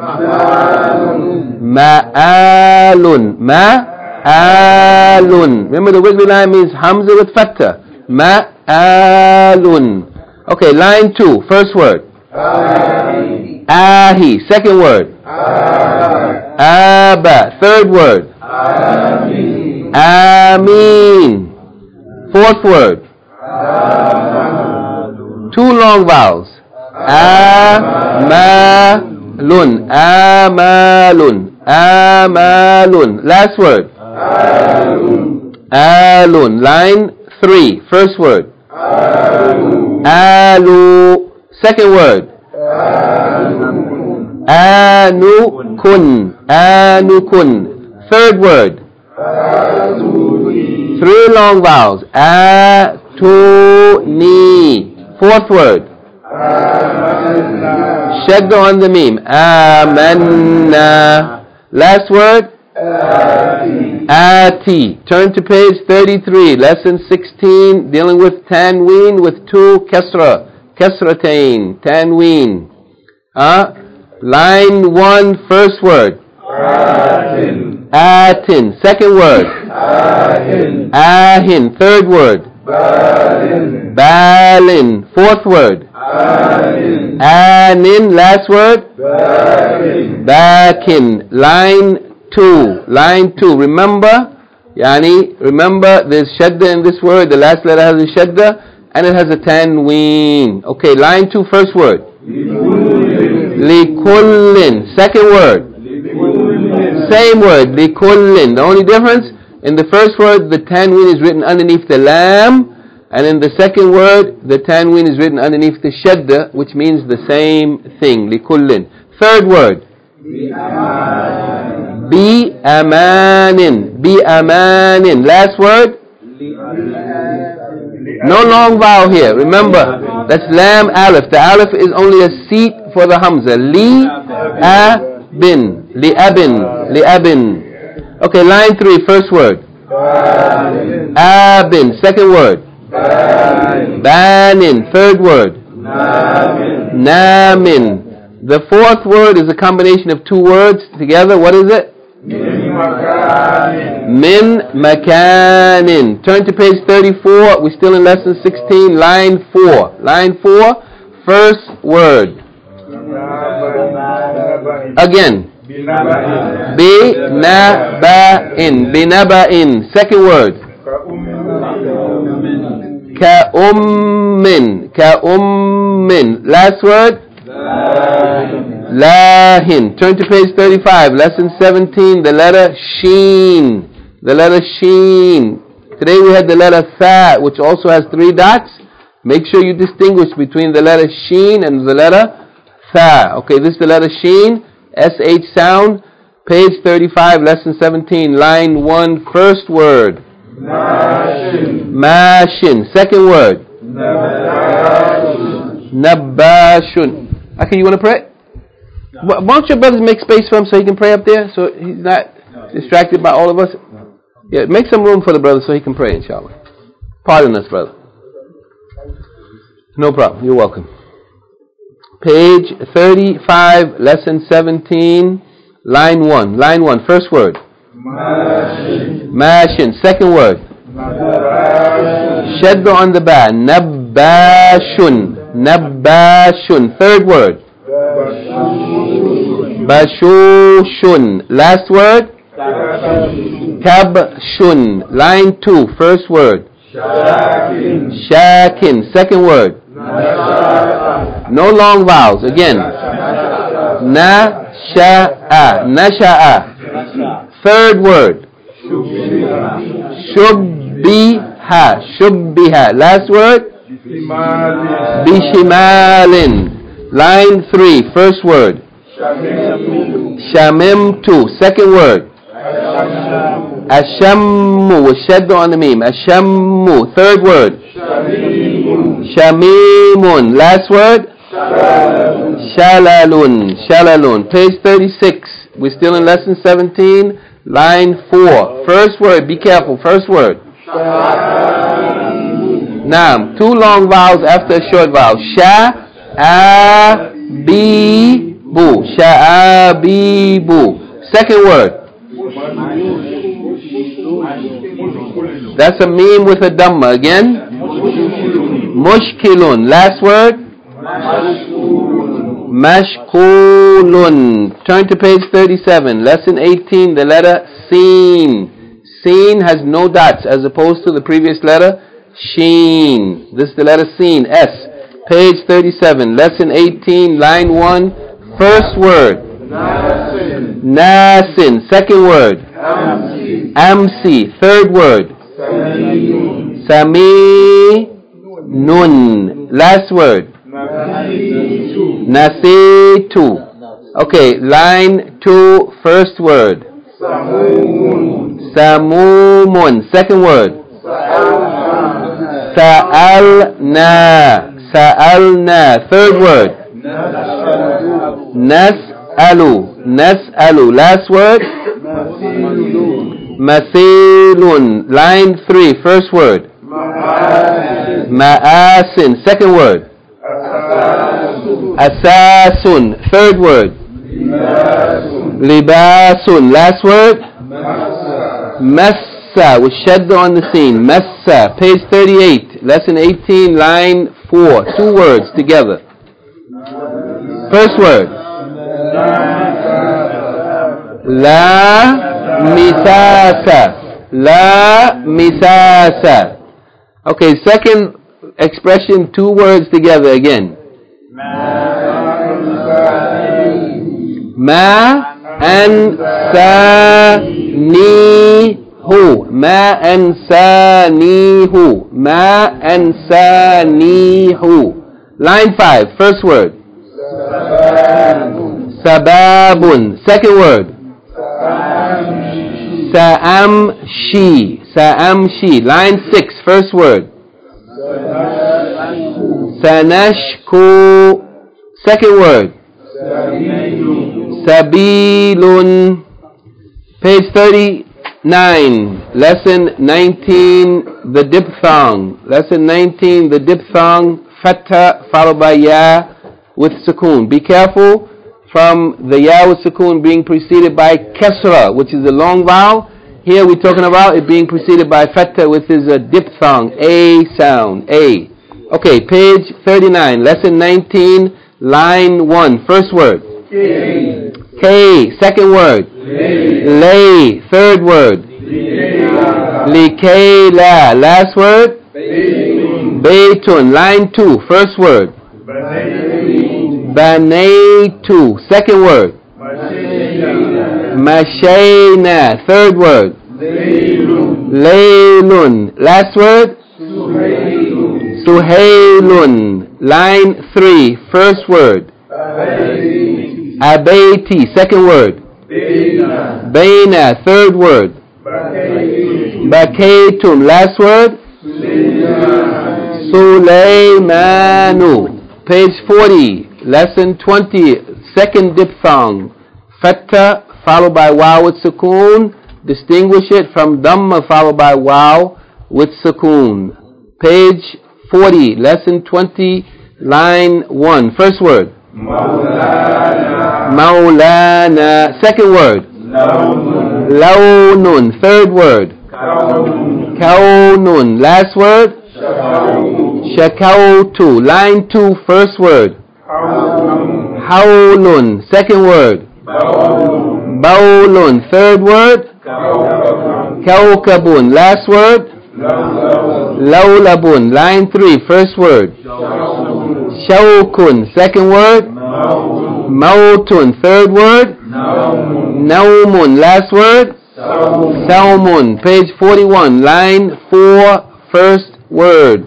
Ma'alun. Ma'alun. Remember the wiggly line means Hamza with Fatha. Ma'alun. Okay, line two. First word. Ahi. Ahi. Second word. Aba. Aba. Third word. Amin. Amin. Fourth word. Amalun. Two long vowels. Amalun. Amalun. Amalun. Last word. Alun. Alun. Line three. First word. Alu. Alu. Second word. Anukun. Anukun. Anukun. Third word. Atuni. Three long vowels. Atuni. Fourth word. Amanna. Shadda on the meme. Amanna. Last word. Ati. Ati. Turn to page thirty-three. Lesson sixteen. Dealing with tanween with two kasra. Kasratain. Tanween. Uh, line one. First word. Atin. Atin. Second word. Ahin. Ahin. Third word. Balin. Balin. Fourth word. Anin. Anin. Last word. Bakin. Bakin. Line two. Line two. Remember, yani, remember there's shadda in this word. The last letter has a shadda and it has a tanween. Okay, line two. First word. Likullin. Second word. Same word, likullin. The only difference, in the first word, the tanween is written underneath the lam, and in the second word, the tanween is written underneath the shadda, which means the same thing, likullin. Third word, bi amanin. Bi amanin. Last word, no long vowel here. Remember, that's lam aleph. The aleph is only a seat for the hamza. Li a bin. Li abin. Li abin. Okay, line three. First word. Abin. Second word. Banin. Third word. Namin. The fourth word is a combination of two words together. What is it? Min makanin. Turn to page thirty-four. We're still in lesson sixteen, line four. Line four, first word. Again. Binaba'in. Binaba'in. Second word. Ka'ummin. Ka'ummin. Last word. Lahin. Turn to page thirty-five, lesson seventeen, the letter Sheen. The letter Sheen. Today we had the letter Tha, which also has three dots. Make sure you distinguish between the letter Sheen and the letter Tha. Okay, this is the letter Sheen, S H sound, page thirty-five, lesson seventeen, line one, first word. Mashin. Second word. Nabashun. Okay, you want to pray? Why don't your brothers make space for him so he can pray up there, so he's not distracted by all of us? Yeah, make some room for the brother so he can pray, inshallah. Pardon us, brother. No problem. You're welcome. Page thirty-five, lesson seventeen, line one. Line one, first word. Mashin. Mashin. Second word. Shadda on the ba. Nabbashun. Nabbashun. Third word. Bashushun. Last word. Kabshun. Line two, first word. Shakin. Shakin. Second word. No long vowels. Again. Na-sha-a. Na-sha-a. Third word. Shubbiha. Shubbiha. Last word. Bishimalin. Line three. First word. Shamimtu. Second word. Ashammu. With shadda on the meme. Ashammu. Third word. Shamimun. Last word. Shalalun. Shalalun. Page thirty-six. We're still in lesson seventeen. Line four. First word. Be careful. First word. Naam. Two long vowels after a short vowel. Sha-a-bi-bu. Sha-a-bi-bu. Second word. That's a meme with a dhamma. Again. Mushkilun. Last word. Mashkulun. Turn to page thirty-seven. Lesson eighteen. The letter Seen. Seen has no dots as opposed to the previous letter Sheen. This is the letter Seen. S. Page thirty-seven. Lesson eighteen. Line one. First word. Nasin. Nasin. Second word. Amsi. Amsi. Third word. Sami. Sami. Nun. Last word. Nasitu. Okay, line two, first word. Samumun. Samumun. Second word. Sa'alna. Sa'alna. Third word. Nas'alu. Nas'alu. Last word. Mathilun. Line three, first word. Ma'asin. Second word. Asasun. Third word. Libasun. Last word. Massa. With shadda on the scene. Massa. Page thirty-eight. Lesson eighteen. Line four. Two words together. First word. La misasa. La misasa. Okay, second expression, two words together again. Ma ansanihu. Ma ansanihu. Ma ansanihu. Line five, first word. Sababun. Second word. Sa'amshi. Sa'amshi. Line six, first word. Sanashku. Second word. Sabilun. Page thirty-nine. Lesson nineteen, the diphthong. Lesson nineteen, the diphthong. Fatha followed by ya with sukoon. Be careful from the ya with sukoon being preceded by kasra, which is a long vowel. Here we're talking about it being preceded by fatha, which is a diphthong, a sound, a. Okay, page thirty-nine, lesson nineteen, line one, first word. K. K, second word. Lay. Lay, third word. Likayla, last word. Baytun, line two, first word. Banaytu, second word. Mashayna, third word. Laylun, last word. Suhaylun, line three, first word. Abayti, second word. Baina, third word. Bakaytum. Last word. Sulaymanu. Page forty. Lesson twenty. Second diphthong. Fatta followed by waw with sukoon. Distinguish it from dhamma followed by waw with sukoon. Page forty. Lesson twenty. Line one. First word.
Maulana.
Maulana. Second word.
Lawnun.
Lawnun. Third word.
Kawnun.
Kawnun. Last word.
Shakawtu.
Shakawtu. Line two. First word.
Hawlun.
Hawlun. Second word.
Bawlun.
Bawlun. Third word.
Kawkabun.
Kawkabun. Last word.
Lawlabun.
Lawlabun. Line three. First word.
Shawkun.
Shawkun. Second word.
Mawtun.
Mautun. Third word.
Naumun.
Naumun. Last word.
Sawmun.
Saumun. Page forty-one. Line four. First word.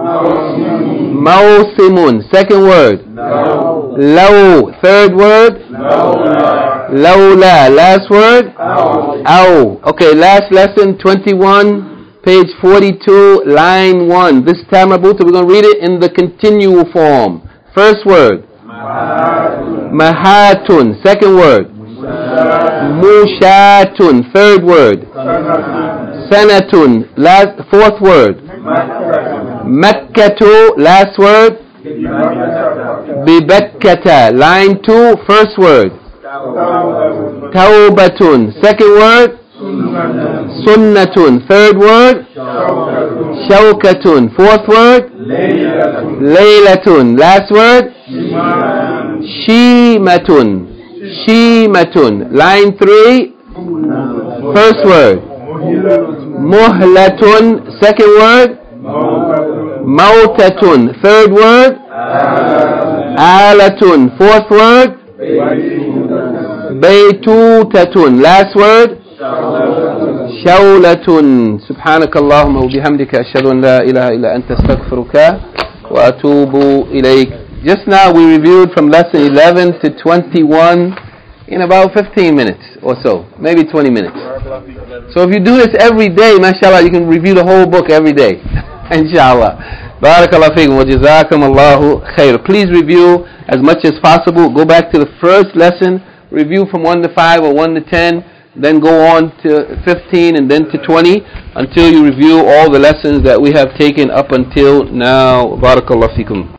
Mawsimun.
Mausimun. Second word.
Law.
Law. Third word.
Lawla.
Lawla. Last word.
Aw.
Ow. Okay, last lesson, twenty-one, page forty-two, line one. This time, Abuta, we're going to read it in the continual form. First word.
Mahatun.
Mahatun. Second word.
Mushatun.
Mushatun. Third word.
Sanatun.
Sanatun. Last, fourth word.
Makkatun.
Makkatu. Last word.
Bimakkata.
Bibakkata. Line two. First word.
Tawbatun.
Tawbatun. Second word.
Sunnatun.
Sunnatun. Third word.
Shawkatun.
Shawkatun. Fourth word.
Laylatun.
Laylatun. Last word.
Shimatun.
Shimatun. Shimatun. Line three. First word.
Muhilatun.
Muhlatun. Second word.
Mawtatun.
Mautatun. Third word.
Alatun.
Alatun. Fourth word.
Baytutatun.
Baytutatun. Last word.
Shawlatun.
شولة. سبحانك اللهم وبحمدك أشهد أن لا إله إلا أنت استغفرك وأتوب إليك. Just now we reviewed from lesson eleven to twenty-one in about fifteen minutes or so, maybe twenty minutes. So if you do this every day, mashallah, you can review the whole book every day. Inshallah. Barakallahu feekum wa jazakum Allahu khair. Please review as much as possible. Go back to the first lesson, review from one to five or one to ten, then go on to fifteen and then to twenty until you review all the lessons that we have taken up until now. Barakallahu feekum.